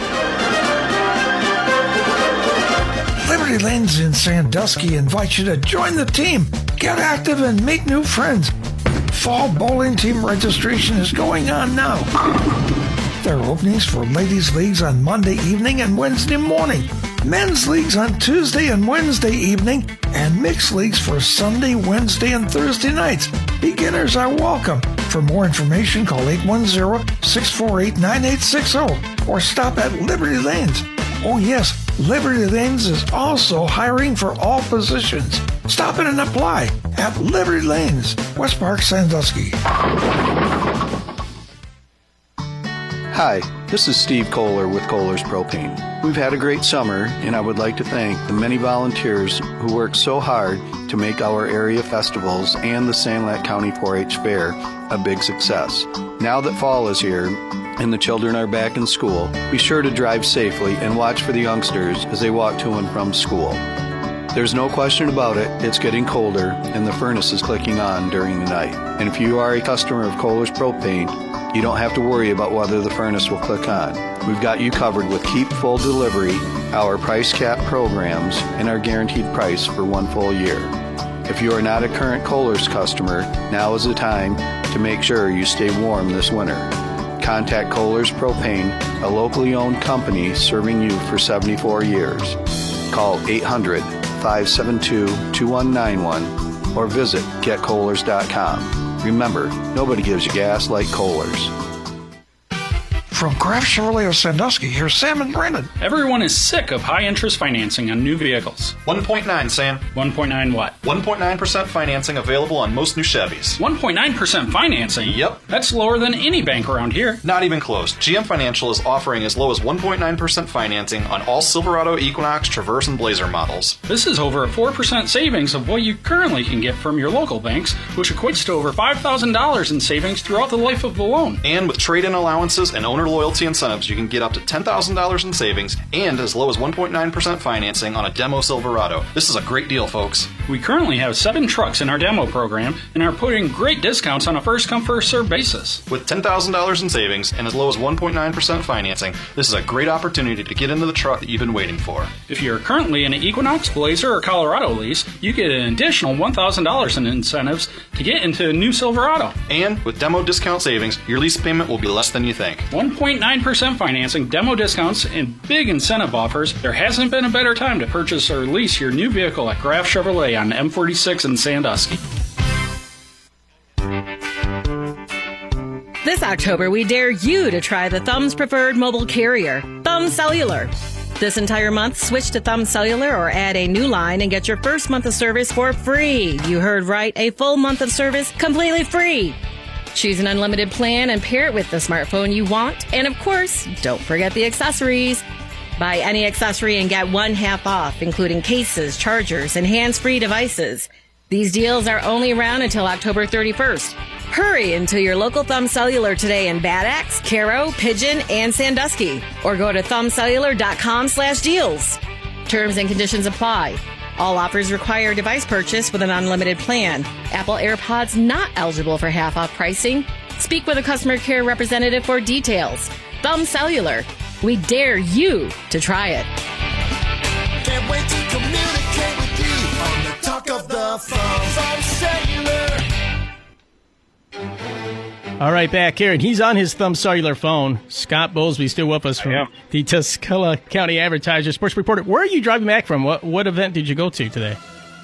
Liberty Lanes in Sandusky invite you to join the team, get active, and make new friends. Fall bowling team registration is going on now. There are openings for ladies' leagues on Monday evening and Wednesday morning, men's leagues on Tuesday and Wednesday evening, and mixed leagues for Sunday, Wednesday, and Thursday nights. Beginners are welcome. For more information, call eight one zero, six four eight, nine eight six zero or stop at Liberty Lanes. Oh yes, Liberty Lanes is also hiring for all positions. Stop in and apply at Liberty Lanes, West Park, Sandusky. Hi, this is Steve Kohler with Kohler's Propane. We've had a great summer, and I would like to thank the many volunteers who work so hard to make our area festivals and the Sanilac County four H Fair a big success. Now that fall is here and the children are back in school, be sure to drive safely and watch for the youngsters as they walk to and from school. There's no question about it, it's getting colder and the furnace is clicking on during the night. And if you are a customer of Kohler's Propane, you don't have to worry about whether the furnace will click on. We've got you covered with Keep Full Delivery, our price cap programs, and our guaranteed price for one full year. If you are not a current Kohler's customer, now is the time to make sure you stay warm this winter. Contact Kohler's Propane, a locally owned company serving you for seventy-four years. Call eight hundred, five seven two, two one nine one or visit get kohlers dot com. Remember, nobody gives you gas like Kohlers. From Kraft Chevrolet of Sandusky, here's Sam and Brandon. Everyone is sick of high-interest financing on new vehicles. one point nine, Sam. one point nine what? one point nine percent financing available on most new Chevys. one point nine percent financing? Yep. That's lower than any bank around here. Not even close. G M Financial is offering as low as one point nine percent financing on all Silverado, Equinox, Traverse, and Blazer models. This is over a four percent savings of what you currently can get from your local banks, which equates to over five thousand dollars in savings throughout the life of the loan. And with trade-in allowances and owner loyalty incentives, you can get up to ten thousand dollars in savings and as low as one point nine percent financing on a demo Silverado. This is a great deal, folks. We currently have seven trucks in our demo program and are putting great discounts on a first-come, first-served basis. With ten thousand dollars in savings and as low as one point nine percent financing, this is a great opportunity to get into the truck that you've been waiting for. If you're currently in an Equinox, Blazer, or Colorado lease, you get an additional one thousand dollars in incentives to get into a new Silverado. And with demo discount savings, your lease payment will be less than you think. one point nine percent financing, demo discounts, and big incentive offers. There hasn't been a better time to purchase or lease your new vehicle at Kraft Chevrolet on M forty-six in Sandusky. This October, we dare you to try the Thumb's preferred mobile carrier, Thumb Cellular. This entire month, switch to Thumb Cellular or add a new line and get your first month of service for free. You heard right, a full month of service completely free. Choose an unlimited plan and pair it with the smartphone you want. And of course, don't forget the accessories. Buy any accessory and get one half off, including cases, chargers, and hands-free devices. These deals are only around until October thirty-first. Hurry into your local Thumb Cellular today in Bad Axe, Caro, Pigeon, and Sandusky. Or go to thumbcellular.com slash deals. Terms and conditions apply. All offers require device purchase with an unlimited plan. Apple AirPods not eligible for half-off pricing. Speak with a customer care representative for details. Thumb Cellular. We dare you to try it. Can't wait to communicate with you on the Talk of the Phone. Thumb Cellular. All right, back here, and he's on his Thumb Cellular phone. Scott Bowlesby still with us from the Tuscola County Advertiser, sports reporter. Where are you driving back from? What what event did you go to today?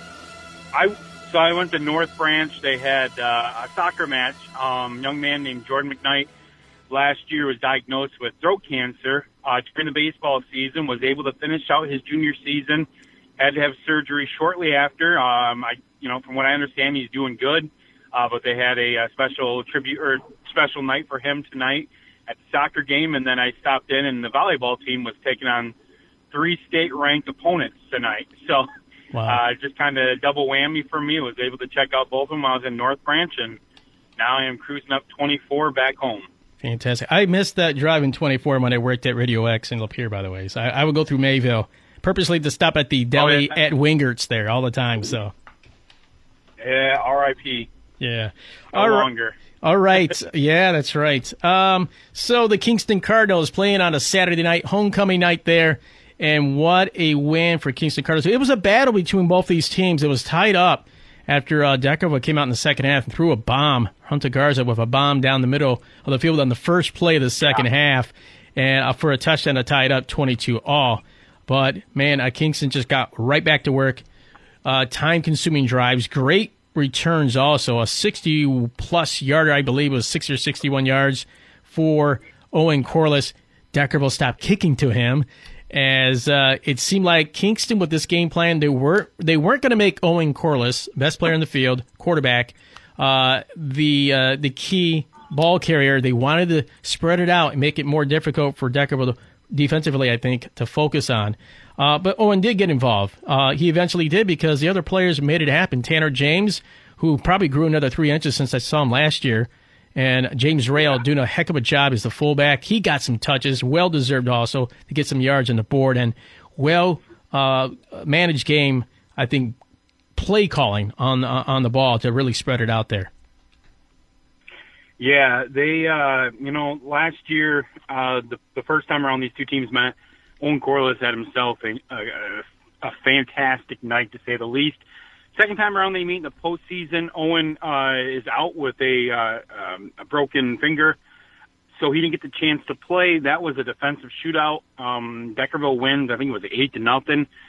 I so I went to North Branch. They had uh, a soccer match. Um, young man named Jordan McKnight last year was diagnosed with throat cancer uh, during the baseball season. Was able to finish out his junior season. Had to have surgery shortly after. Um, I you know from what I understand, he's doing good. Uh, but they had a, a special tribute or special night for him tonight at the soccer game, and then I stopped in, and the volleyball team was taking on three state-ranked opponents tonight. So, wow. uh, just kind of double whammy for me. I was able to check out both of them. I was in North Branch, and now I am cruising up twenty-four back home. Fantastic. I missed that driving twenty-four when I worked at Radio X in Lapeer, by the way. So I, I would go through Mayville purposely to stop at the deli oh, yeah. at Wingert's there all the time. So, yeah, R I P Yeah. No all longer. All right. Yeah, that's right. Um, so the Kingston Cardinals playing on a Saturday night, homecoming night there, and what a win for Kingston Cardinals. It was a battle between both these teams. It was tied up after uh, Deckerville came out in the second half and threw a bomb, Hunter Garza with a bomb down the middle of the field on the first play of the second yeah. half, and uh, for a touchdown to tie it up twenty-two all. But, man, uh, Kingston just got right back to work. Uh, time-consuming drives, great returns also, a sixty-plus yarder, I believe it was sixty or sixty-one yards for Owen Corliss. Deckerville stopped kicking to him as uh, it seemed like Kingston with this game plan, they, were, they weren't going to make Owen Corliss, best player in the field, quarterback, uh, the uh, the key ball carrier. They wanted to spread it out and make it more difficult for Deckerville to, defensively, I think, to focus on. Uh, but Owen did get involved. Uh, he eventually did because the other players made it happen. Tanner James, who probably grew another three inches since I saw him last year, and James Rail yeah. doing a heck of a job as the fullback. He got some touches, well-deserved also, to get some yards on the board. And well-managed uh, game, I think, play calling on, uh, on the ball to really spread it out there. Yeah, they, uh, you know, last year, uh, the, the first time around these two teams met, Owen Corliss had himself a, a, a fantastic night, to say the least. Second time around they meet in the postseason, Owen uh, is out with a, uh, um, a broken finger, so he didn't get the chance to play. That was a defensive shootout. Um, Deckerville wins, I think it was eight to nothing.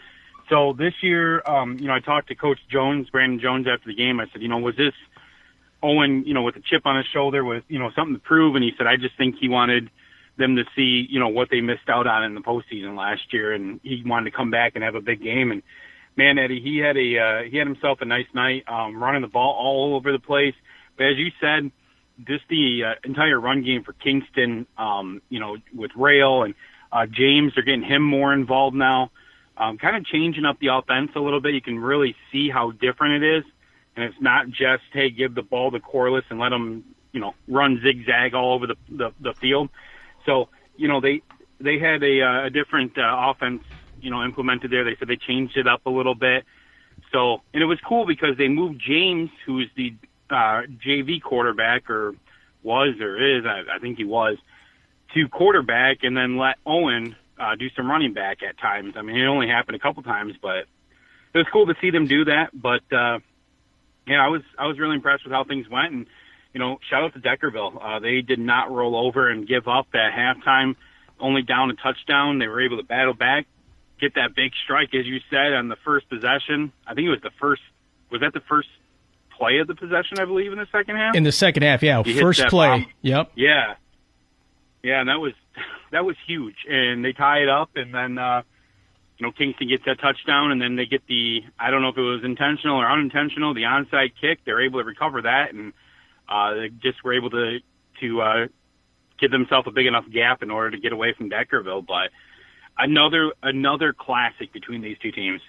So this year, um, you know, I talked to Coach Jones, Brandon Jones, after the game. I said, you know, was this Owen, you know, with a chip on his shoulder, with, you know, something to prove? And he said, I just think he wanted them to see, you know, what they missed out on in the postseason last year, and he wanted to come back and have a big game. And man, Eddie, he had a uh, he had himself a nice night, um, running the ball all over the place. But as you said, just the uh, entire run game for Kingston, um, you know, with Rail and uh, James, they're getting him more involved now, um, kind of changing up the offense a little bit. You can really see how different it is, and it's not just, hey, give the ball to Corliss and let him, you know, run zigzag all over the the, the field. So, you know, they they had a, uh, a different uh, offense, you know, implemented there. They said they changed it up a little bit. So, and it was cool because they moved James, who's the uh, J V quarterback, or was or is, I, I think he was, to quarterback, and then let Owen uh, do some running back at times. I mean, it only happened a couple times, but it was cool to see them do that. But uh, yeah, I was I was really impressed with how things went, and you know, shout out to Deckerville. Uh, they did not roll over and give up at halftime, only down a touchdown. They were able to battle back, get that big strike, as you said, on the first possession. I think it was the first, was that the first play of the possession, I believe, in the second half? In the second half, yeah. He First play. Bomb. Yep. Yeah. Yeah, and that was that was huge. And they tie it up, and then, uh, you know, Kingston gets that touchdown, and then they get the, I don't know if it was intentional or unintentional, the onside kick. They're able to recover that, and uh, they just were able to, to uh, give themselves a big enough gap in order to get away from Deckerville. But another another classic between these two teams.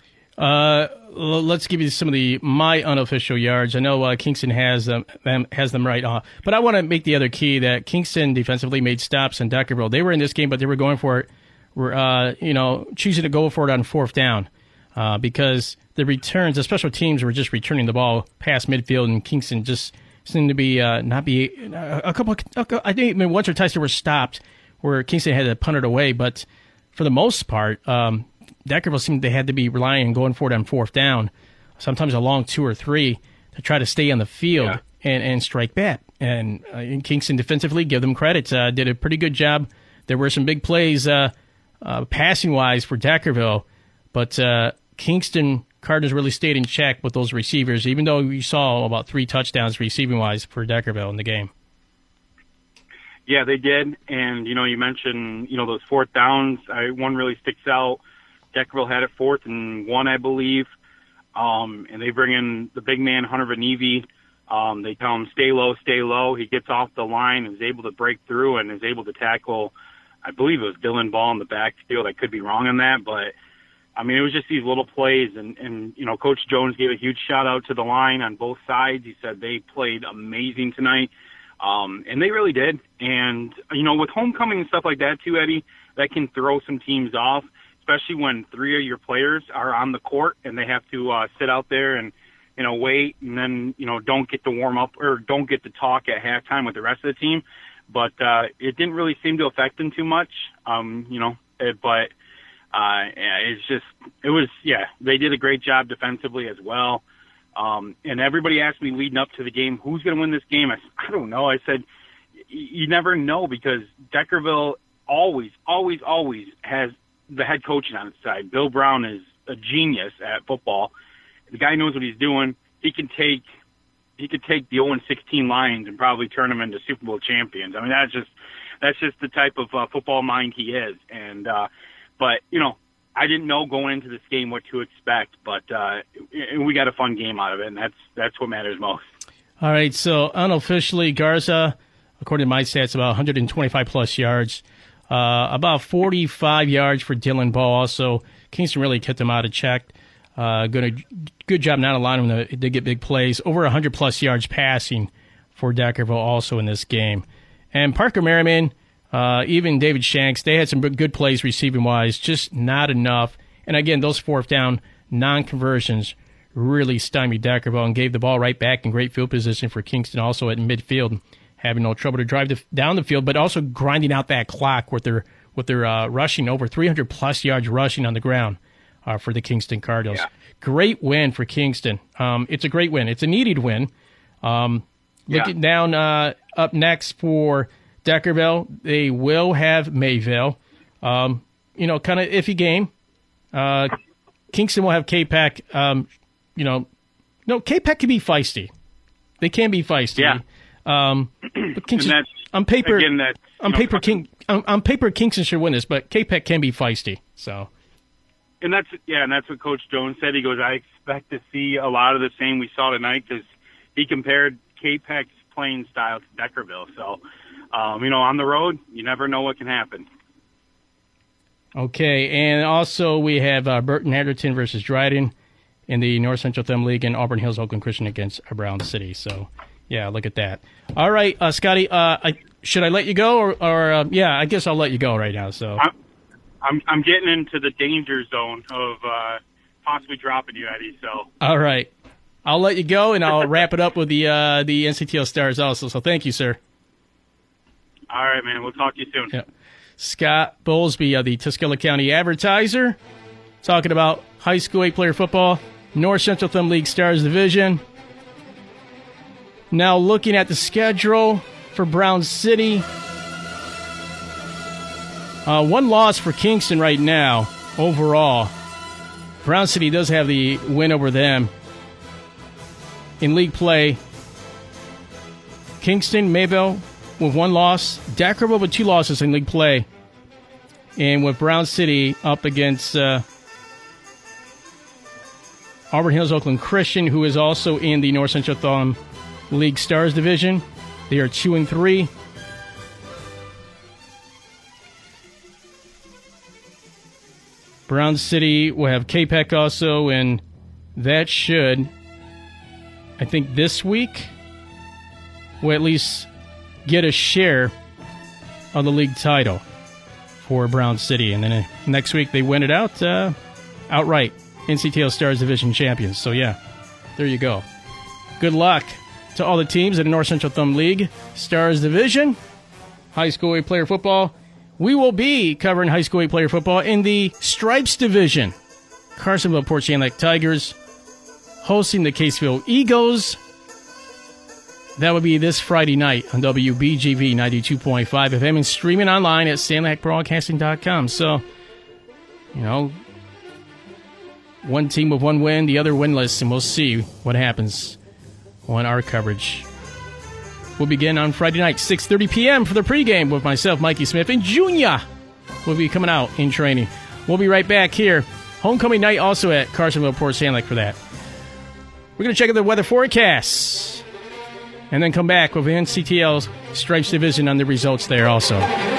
Uh, l- let's give you some of the my unofficial yards. I know uh, Kingston has them, them has them right off, but I want to make the other key that Kingston defensively made stops in Deckerville. They were in this game, but they were going for it. Were uh, you know choosing to go for it on fourth down uh, because the returns, the special teams were just returning the ball past midfield, and Kingston just seemed to be uh, not be uh, a couple. Of, I think I mean, once or twice they were stopped where Kingston had to punt it away, but for the most part. Um, Deckerville seemed they had to be relying on going for it on fourth down, sometimes a long two or three, to try to stay on the field yeah. and, and strike back. And, uh, and Kingston defensively, give them credit, uh, did a pretty good job. There were some big plays uh, uh, passing-wise for Deckerville, but uh, Kingston Cardinals really stayed in check with those receivers, even though we saw about three touchdowns receiving-wise for Deckerville in the game. Yeah, they did. And, you know, you mentioned, you know, those fourth downs. I, one really sticks out. Deckerville had it fourth and one, I believe. Um, and they bring in the big man, Hunter Vanevi. Um, they tell him, stay low, stay low. He gets off the line and is able to break through and is able to tackle, I believe it was Dylan Ball in the backfield. I could be wrong on that, but, I mean, it was just these little plays. And, and, you know, Coach Jones gave a huge shout-out to the line on both sides. He said they played amazing tonight. Um, and they really did. And, you know, with homecoming and stuff like that, too, Eddie, that can throw some teams off, especially when three of your players are on the court and they have to uh, sit out there and, you know, wait and then, you know, don't get to warm up or don't get to talk at halftime with the rest of the team. But uh, it didn't really seem to affect them too much, um, you know, it, but uh, yeah, it's just, it was, yeah, they did a great job defensively as well. Um, and everybody asked me leading up to the game, who's going to win this game? I, I don't know. I said, you never know because Deckerville always, always, always has the head coaching on its side. Bill Brown is a genius at football. The guy knows what he's doing. He can take he could take the oh and sixteen Lions and probably turn them into Super Bowl champions. I mean, that's just that's just the type of uh, football mind he is. And uh, but you know, I didn't know going into this game what to expect, but uh, we got a fun game out of it, and that's that's what matters most. All right, so unofficially, Garza, according to my stats, about one hundred twenty-five plus yards. Uh, about forty-five yards for Dylan Ball. Also, Kingston really kept him out of check. Uh, good, good job not allowing him to, to get big plays. Over one hundred plus yards passing for Deckerville also in this game. And Parker Merriman, uh, even David Shanks, they had some good plays receiving-wise, just not enough. And again, those fourth down non-conversions really stymied Deckerville and gave the ball right back in great field position for Kingston also at midfield, having no trouble to drive the, down the field, but also grinding out that clock with their with their uh, rushing over three hundred plus yards rushing on the ground uh, for the Kingston Cardinals. Yeah. Great win for Kingston. Um, it's a great win. It's a needed win. Um, yeah. Looking down uh, up next for Deckerville, they will have Mayville. Um, you know, kind of iffy game. Uh, Kingston will have K-Pac. Um, you know, no, K-Pac can be feisty. They can be feisty. Yeah. Um, but Kingston, And that's, on paper, again, that's, on you know, paper, King, on, on paper, Kingston should win this, but K-Pac can be feisty. So, And that's yeah, and that's what Coach Jones said. He goes, I expect to see a lot of the same we saw tonight because he compared K-Pac's playing style to Deckerville. So, um, you know, on the road, you never know what can happen. okay, and also we have uh, Burton Hatterton versus Dryden in the North Central Thumb League, and Auburn Hills Oakland Christian against Brown City. So, yeah, look at that. All right, uh, Scotty, uh, I, should I let you go, or, or uh, yeah, I guess I'll let you go right now. So, I'm I'm, I'm getting into the danger zone of uh, possibly dropping you, Eddie. So, all right, I'll let you go, and I'll wrap it up with the uh, the N C T L Stars also. So, thank you, sir. all right, man, we'll talk to you soon. Yeah. Scott Bowlesby of the Tuscola County Advertiser, talking about high school eight-player football, North Central Thumb League Stars Division. Now looking at the schedule for Brown City. Uh, one loss for Kingston right now, overall. Brown City does have the win over them. In league play, Kingston, Maybell with one loss, Deckerville with two losses in league play, and with Brown City up against uh, Auburn Hills Oakland Christian, who is also in the North Central Thumb League Stars Division. They are two and three. Brown City will have K-Pac also, and that should, I think this week, will at least get a share of the league title for Brown City. And then uh, next week they win it out uh, outright. N C T L Stars Division champions. So, yeah, there you go. Good luck to all the teams in the North Central Thumb League Stars Division. High school eight-player football. We will be covering high school eight-player football in the Stripes Division. Carsonville Port St. Lake Tigers hosting the Caseville Eagles. That would be this Friday night on W B G V ninety-two point five F M and streaming online at sand broadcasting dot com. So, you know, one team with one win, the other winless, and we'll see what happens on our coverage. We'll begin on Friday night, six thirty p.m. for the pregame with myself, Mikey Smith, and Junior will be coming out in training. We'll be right back here. Homecoming night also at Carsonville Port St. Lake for that. We're going to check out the weather forecasts and then come back with N C T L's Stripes Division on the results there also.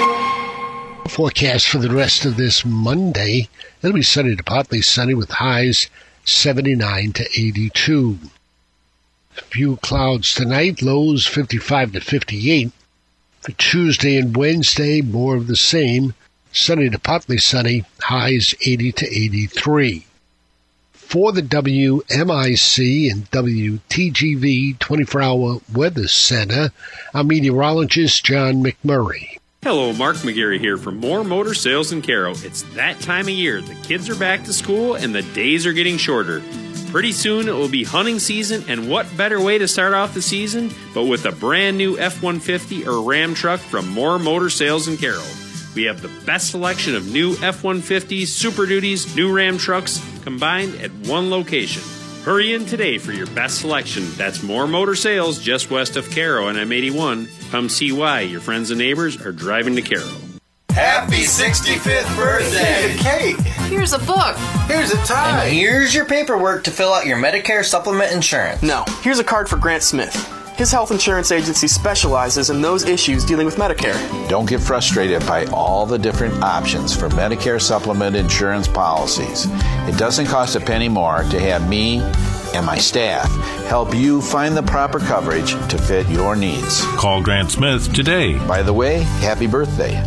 Forecast for the rest of this Monday. It'll be sunny to partly sunny with highs seventy-nine to eighty-two. A few clouds tonight, lows fifty-five to fifty-eight. For Tuesday and Wednesday, more of the same. Sunny to partly sunny, highs eighty to eighty-three. For the W M I C and W T G V twenty-four hour Weather Center, I'm meteorologist John McMurray. Hello, Mark McGarry here from More Motor Sales in Caro. It's that time of year. The kids are back to school and the days are getting shorter. Pretty soon it will be hunting season, and what better way to start off the season but with a brand new F one fifty or Ram truck from More Motor Sales in Caro. We have the best selection of new F one fifties, Super Duties, new Ram trucks combined at one location. Hurry in today for your best selection. That's More Motor Sales just west of Caro on M eighty-one. Come see why your friends and neighbors are driving to Caro. Happy sixty-fifth birthday! Here's a cake. Here's a book. Here's a tie. And here's your paperwork to fill out your Medicare supplement insurance. No, here's a card for Grant Smith. His health insurance agency specializes in those issues dealing with Medicare. Don't get frustrated by all the different options for Medicare supplement insurance policies. It doesn't cost a penny more to have me and my staff help you find the proper coverage to fit your needs. Call Grant Smith today. By the way, happy birthday.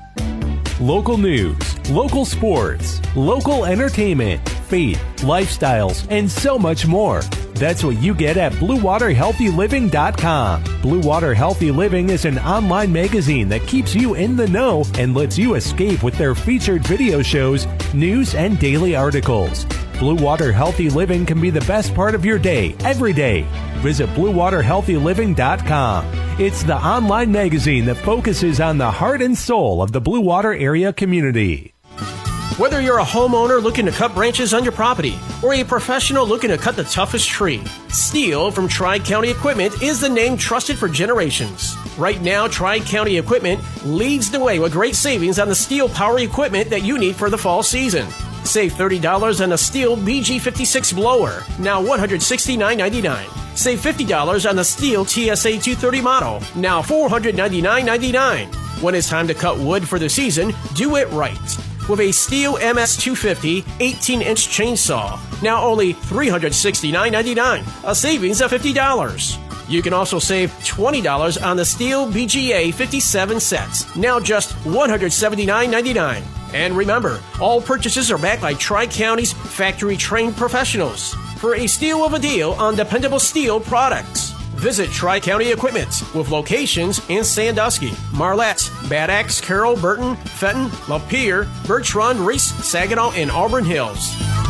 Local news, local sports, local entertainment, faith, lifestyles, and so much more. That's what you get at blue water healthy living dot com. Blue Water Healthy Living is an online magazine that keeps you in the know and lets you escape with their featured video shows, news, and daily articles. Blue Water Healthy Living can be the best part of your day, every day. Visit blue water healthy living dot com. It's the online magazine that focuses on the heart and soul of the Blue Water area community. Whether you're a homeowner looking to cut branches on your property or a professional looking to cut the toughest tree, Steel from Tri-County Equipment is the name trusted for generations. Right now, Tri-County Equipment leads the way with great savings on the Steel power equipment that you need for the fall season. Save thirty dollars on a Steel B G fifty-six blower, now one hundred sixty-nine ninety-nine. Save fifty dollars on the Steel T S A two thirty model, now four hundred ninety-nine ninety-nine. When it's time to cut wood for the season, do it right. With a Steel M S two fifty eighteen-inch chainsaw, now only three hundred sixty-nine ninety-nine, a savings of fifty dollars. You can also save twenty dollars on the Steel B G A fifty-seven sets, now just one hundred seventy-nine ninety-nine. And remember, all purchases are backed by Tri-County's factory-trained professionals for a steal of a deal on dependable steel products. Visit Tri-County Equipment with locations in Sandusky, Marlette, Bad Axe, Carroll, Burton, Fenton, Lapeer, Birch Run, Reese, Saginaw, and Auburn Hills.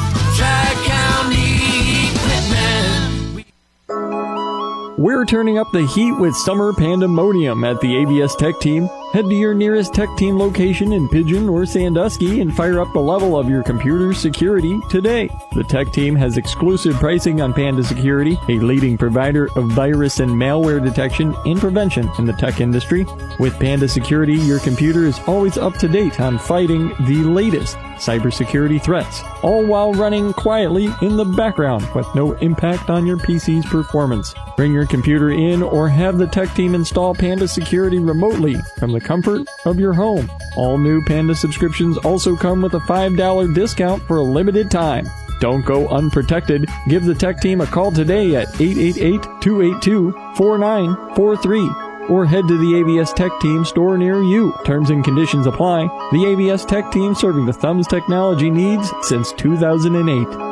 Tri-County Equipment. We're turning up the heat with summer pandemonium at the A B S Tech Team. Head to your nearest Tech Team location in Pigeon or Sandusky and fire up the level of your computer security today. The Tech Team has exclusive pricing on Panda Security, a leading provider of virus and malware detection and prevention in the tech industry. With Panda Security, your computer is always up to date on fighting the latest cybersecurity threats, all while running quietly in the background with no impact on your P C's performance. Bring your computer in or have the Tech Team install Panda Security remotely from the comfort of your home. All new Panda subscriptions also come with a five dollars discount for a limited time. Don't go unprotected. Give the Tech Team a call today at eight eight eight, two eight two, four nine four three or head to the A B S Tech Team store near you. Terms and conditions apply. The A B S Tech Team, serving the Thumbs technology needs since two thousand eight.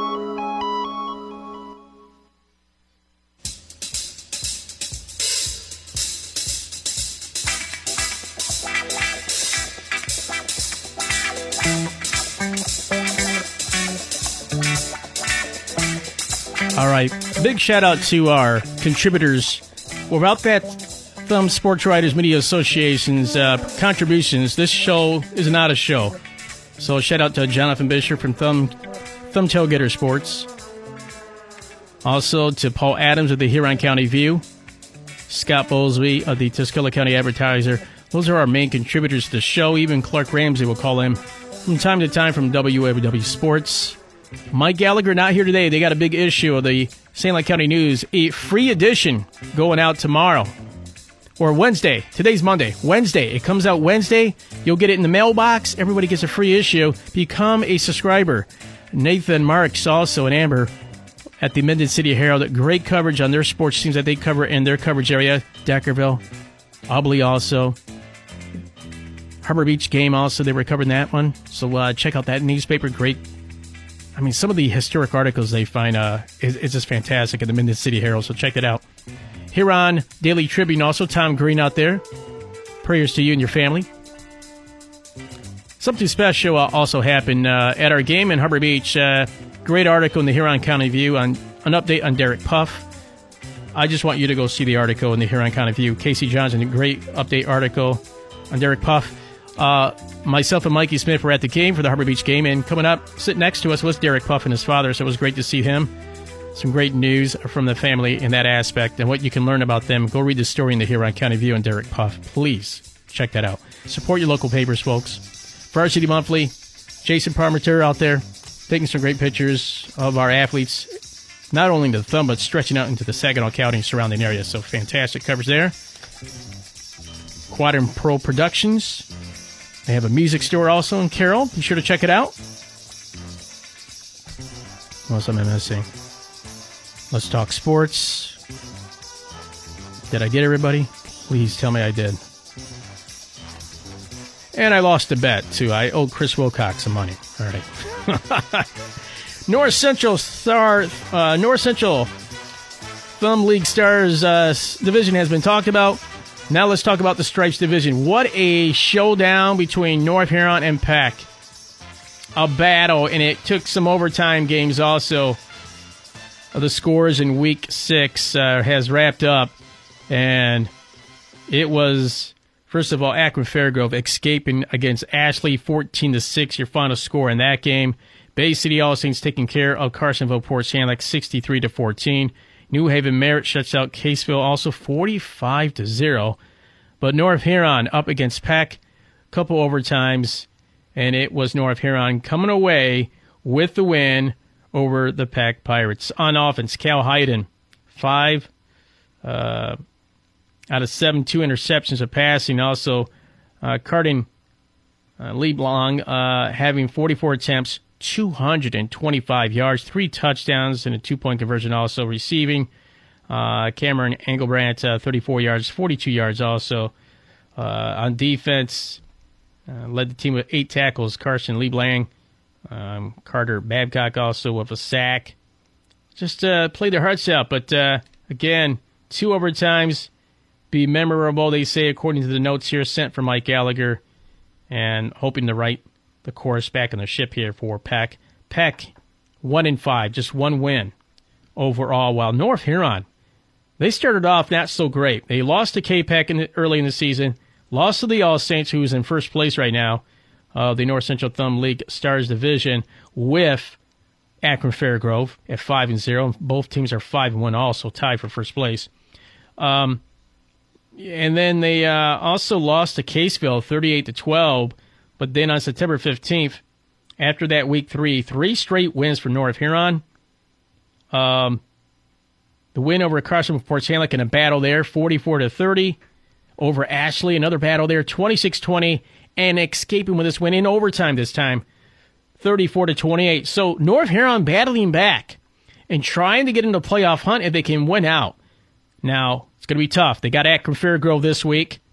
All right, big shout out to our contributors. Without that Thumb Sports Writers Media Association's uh, contributions, this show is not a show. So shout out to Jonathan Bishop from Thumb Thumb Tailgater Sports. Also to Paul Adams of the Huron County View, Scott Bowlesby of the Tuscola County Advertiser. Those are our main contributors to the show. Even Clark Ramsey will call in from time to time from W W W Sports. Mike Gallagher not here today. They got a big issue of the Saint Clair County News, a free edition going out tomorrow. Or Wednesday. Today's Monday. Wednesday. It comes out Wednesday. You'll get it in the mailbox. Everybody gets a free issue. Become a subscriber. Nathan Marks also and Amber at the Minden City Herald. Great coverage on their sports teams that they cover in their coverage area. Deckerville. Ubley also. Harbor Beach game also. They were covering that one. So uh, check out that newspaper. Great. I mean, some of the historic articles they find uh, is, is just fantastic at the Minden City Herald, so check it out. Huron Daily Tribune, also Tom Green out there. Prayers to you and your family. Something special uh, also happened uh, at our game in Harbor Beach. Uh, great article in the Huron County View on an update on Derek Puff. I just want you to go see the article in the Huron County View. Casey Johnson, a great update article on Derek Puff. Uh, myself and Mikey Smith were at the game for the Harbor Beach game, and coming up, sitting next to us was Derek Puff and his father, so it was great to see him. Some great news from the family in that aspect, and what you can learn about them. Go read the story in the Huron County View and Derek Puff. Please check that out. Support your local papers, folks. Varsity Monthly, Jason Parmenter out there taking some great pictures of our athletes, not only in the Thumb, but stretching out into the Saginaw County and surrounding areas. So fantastic coverage there. Quadrant Pro Productions. They have a music store also in Carroll. Be sure to check it out. What else am I missing? Let's talk sports. Did I get everybody? Please tell me I did. And I lost a bet, too. I owed Chris Wilcox some money. All right. North Central Star, uh, North Central Thumb League Stars uh, division has been talked about. Now let's talk about the Stripes division. What a showdown between North Huron and Peck. A battle, and it took some overtime games also. The scores in week six uh, has wrapped up, and it was First of all, Akron Fairgrove escaping against Ashley fourteen to six, your final score in that game. Bay City All Saints taking care of Carsonville Port Sanilac sixty-three to fourteen. New Haven Merritt shuts out Caseville also forty-five to zero. But North Huron up against Peck, couple overtimes, and it was North Huron coming away with the win over the Peck Pirates. On offense, Cal Hayden, five uh, out of seven, two interceptions of passing. Also, uh, Cardin uh, Leblanc uh, having forty-four attempts, two hundred twenty-five yards, three touchdowns, and a two-point conversion also receiving. Uh, Cameron Engelbrandt, uh, thirty-four yards, forty-two yards also. Uh, on defense, uh, led the team with eight tackles. Carson Leblanc, um, Carter Babcock also with a sack. Just uh, played their hearts out. But, uh, again, two overtimes. Be memorable, they say, according to the notes here sent from Mike Gallagher. And hoping to right the course back on the ship here for Peck. Peck, one and five, just one win overall, while North Huron, they started off not so great. They lost to K-Peck in the, early in the season, lost to the All Saints, who's in first place right now, uh, the North Central Thumb League Stars Division, with Akron Fairgrove at five and zero. Both teams are five and one, also tied for first place. Um, and then they uh, also lost to Caseville, thirty-eight to twelve. But then on September fifteenth, after that week three, three straight wins for North Huron. Um. The win over Carsonville Port Sanilac in a battle there, forty-four to thirty. Over Ashley, another battle there, twenty-six twenty. And escaping with this win in overtime this time, thirty-four to twenty-eight. So North Huron battling back and trying to get into the playoff hunt if they can win out. Now, it's going to be tough. They got Akron Fairgrove this week.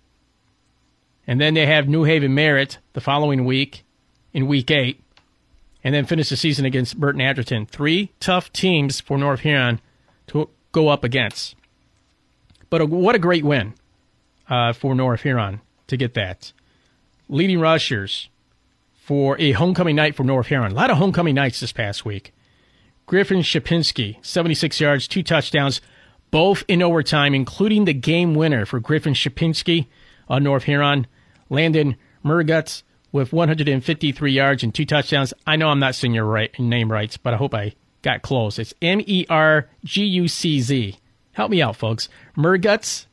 And then they have New Haven Merritt the following week in week eight. And then finish the season against Burton Atherton. Three tough teams for North Huron to go up against. But a, what a great win uh, for North Huron to get that. Leading rushers for a homecoming night for North Huron. A lot of homecoming nights this past week. Griffin Shapinski, seventy-six yards, two touchdowns, both in overtime, including the game winner for Griffin Shapinski on North Huron. Landon Murguts with one hundred fifty-three yards and two touchdowns. I know I'm not saying your right, name right, but I hope I got close. It's M E R G U C Z. Help me out, folks. Murguts.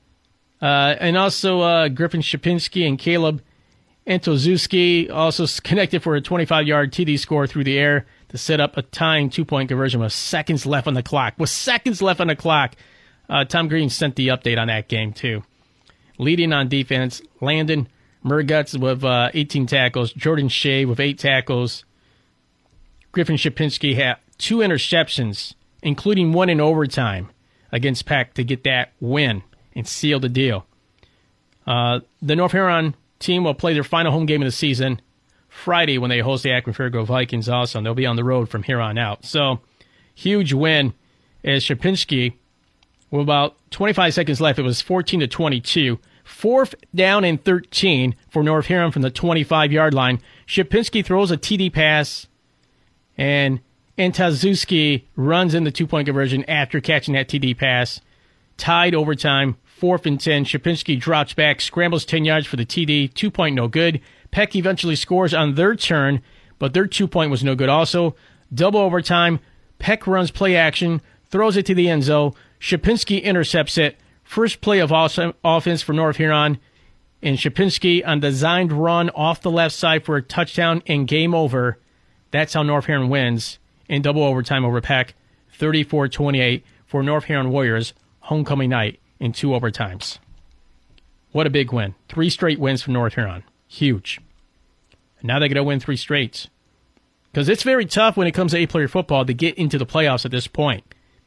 Uh, and also uh, Griffin Shapinski and Caleb Antozuski also connected for a twenty-five-yard T D score through the air to set up a tying two-point conversion with seconds left on the clock. With seconds left on the clock, uh, Tom Green sent the update on that game, too. Leading on defense, Landon Murguts with uh, eighteen tackles. Jordan Shea with eight tackles. Griffin Shapinski had two interceptions, including one in overtime against Peck to get that win and seal the deal. Uh, the North Huron team will play their final home game of the season Friday when they host the Akron Fairgrove Vikings also, and they'll be on the road from here on out. So, huge win as Shapinski, with about twenty-five seconds left, it was fourteen to twenty-two. Fourth down and thirteen for North Huron from the twenty-five-yard line. Shapinski throws a T D pass, and Antozuski runs in the two-point conversion after catching that T D pass. Tied overtime, fourth and ten. Shapinski drops back, scrambles ten yards for the T D. Two-point no good. Peck eventually scores on their turn, but their two-point was no good also. Double overtime. Peck runs play action, throws it to the end zone. Shapinski intercepts it. First play of offense for North Huron. And Shapinski on designed run off the left side for a touchdown and game over. That's how North Huron wins in double overtime over Peck. thirty-four twenty-eight for North Huron Warriors homecoming night in two overtimes. What a big win. Three straight wins for North Huron. Huge. And now they're going to win three straights. Because it's very tough when it comes to eight-player football to get into the playoffs at this point.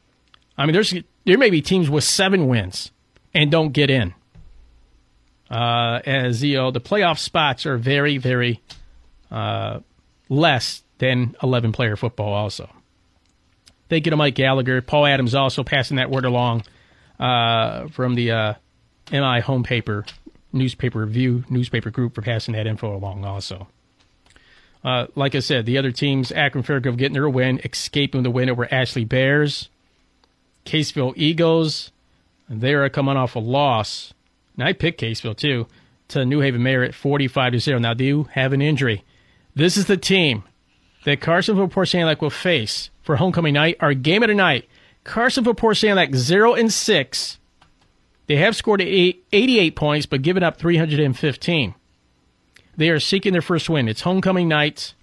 I mean, there's there may be teams with seven wins and don't get in. Uh, as you know, the playoff spots are very, very uh, less than eleven-player football also. Thank you to Mike Gallagher. Paul Adams also passing that word along uh, from the uh, M I Home Paper newspaper review newspaper group for passing that info along also. Uh, like I said, the other teams, Akron Fairgrove getting their win, escaping the win over Ashley Bears. Caseville Eagles, they are coming off a loss and I picked Caseville too, to New Haven Mayor at forty-five to zero. Now, they do have an injury. This is the team that Carsonville Port Saint Lucie will face for homecoming night. Our game of the night, Carsonville Port Saint Lucie zero and six. They have scored eighty-eight points, but given up three hundred fifteen. They are seeking their first win. It's homecoming night,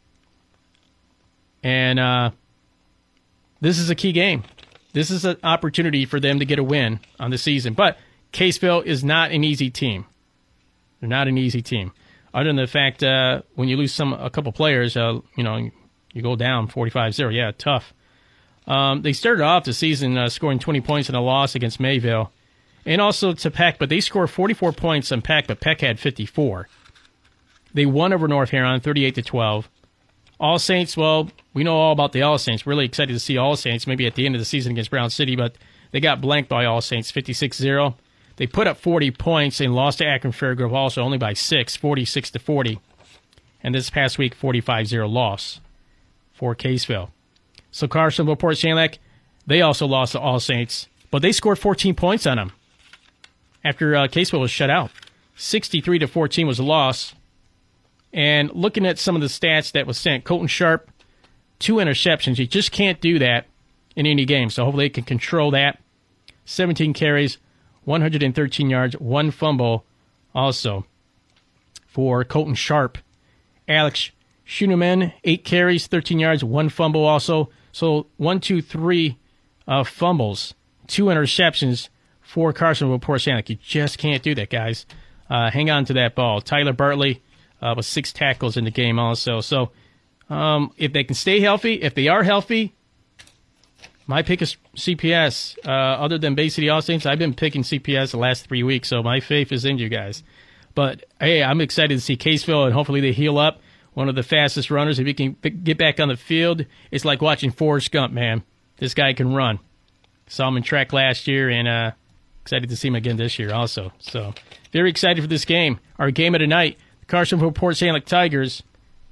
and uh, this is a key game. This is an opportunity for them to get a win on the season. But Caseville is not an easy team. They're not an easy team. Other than the fact uh, when you lose some a couple players, uh, you know, you go down forty-five zero. Yeah, tough. Um, they started off the season uh, scoring twenty points in a loss against Mayville. And also to Peck, but they scored forty-four points on Peck, but Peck had fifty-four. They won over North Huron thirty-eight to twelve. All Saints, well, we know all about the All Saints. Really excited to see All Saints maybe at the end of the season against Brown City, but they got blanked by All Saints fifty-six zero. They put up forty points and lost to Akron Fairgrove also only by six, forty-six to forty. And this past week, forty-five zero loss for Caseville. So Carsonville Port Saint Lucie, they also lost to All Saints, but they scored fourteen points on them after uh, Caseville was shut out. sixty-three to fourteen was a loss. And looking at some of the stats that was sent, Colton Sharp, two interceptions. You just can't do that in any game. So hopefully they can control that. seventeen carries, one hundred thirteen yards, one fumble also for Colton Sharp. Alex Schuneman, eight carries, thirteen yards, one fumble also. So one, two, three uh, fumbles, two interceptions for Carsonville Port Saint Lucie. You just can't do that, guys. Uh, hang on to that ball. Tyler Bartley uh, with six tackles in the game also. So um, if they can stay healthy, if they are healthy, my pick is C P S. Uh, other than Bay City All Saints, I've been picking C P S the last three weeks, so my faith is in you guys. But, hey, I'm excited to see Caseville, and hopefully they heal up. One of the fastest runners. If he can get back on the field, it's like watching Forrest Gump, man. This guy can run. Saw him in track last year, and uh, excited to see him again this year also. So, very excited for this game. Our game of the night, the Carsonville Port Saint Lucie Tigers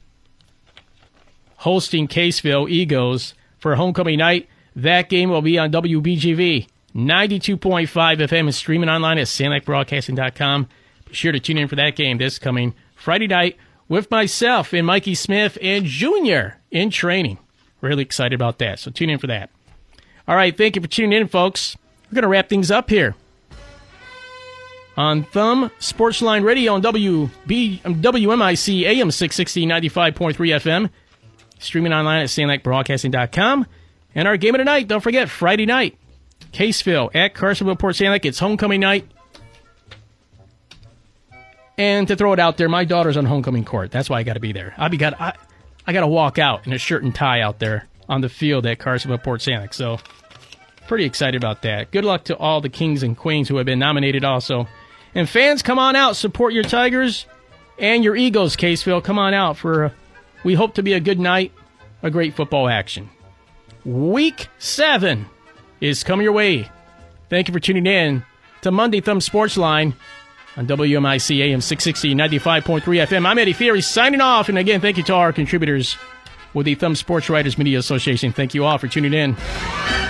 hosting Caseville Eagles for homecoming night. That game will be on W B G V ninety-two point five F M and streaming online at Saint Lucie Broadcasting dot com. Be sure to tune in for that game this coming Friday night with myself and Mikey Smith and Junior in training. Really excited about that, so tune in for that. All right, thank you for tuning in, folks. We're going to wrap things up here on Thumb Sportsline Radio on W B, W M I C A M six sixty, ninety-five point three F M, streaming online at Saint Lucie Broadcasting dot com. And our game of the night, don't forget, Friday night, Caseville at Carsonville Port Saint Lucie. It's homecoming night. And to throw it out there, my daughter's on homecoming court. That's why I got to be there. I be got I, I got to walk out in a shirt and tie out there on the field at Carsonville Port Saint Lucie. So pretty excited about that. Good luck to all the kings and queens who have been nominated also. And fans, come on out, support your Tigers and your Eagles, Caseville. Come on out for uh, we hope to be a good night, a great football action. Week seven is coming your way. Thank you for tuning in to Monday Thumb Sportsline on W M I C A M six sixty, ninety-five point three F M. I'm Eddie Fieri signing off. And again, thank you to our contributors with the Thumb Sports Writers Media Association. Thank you all for tuning in.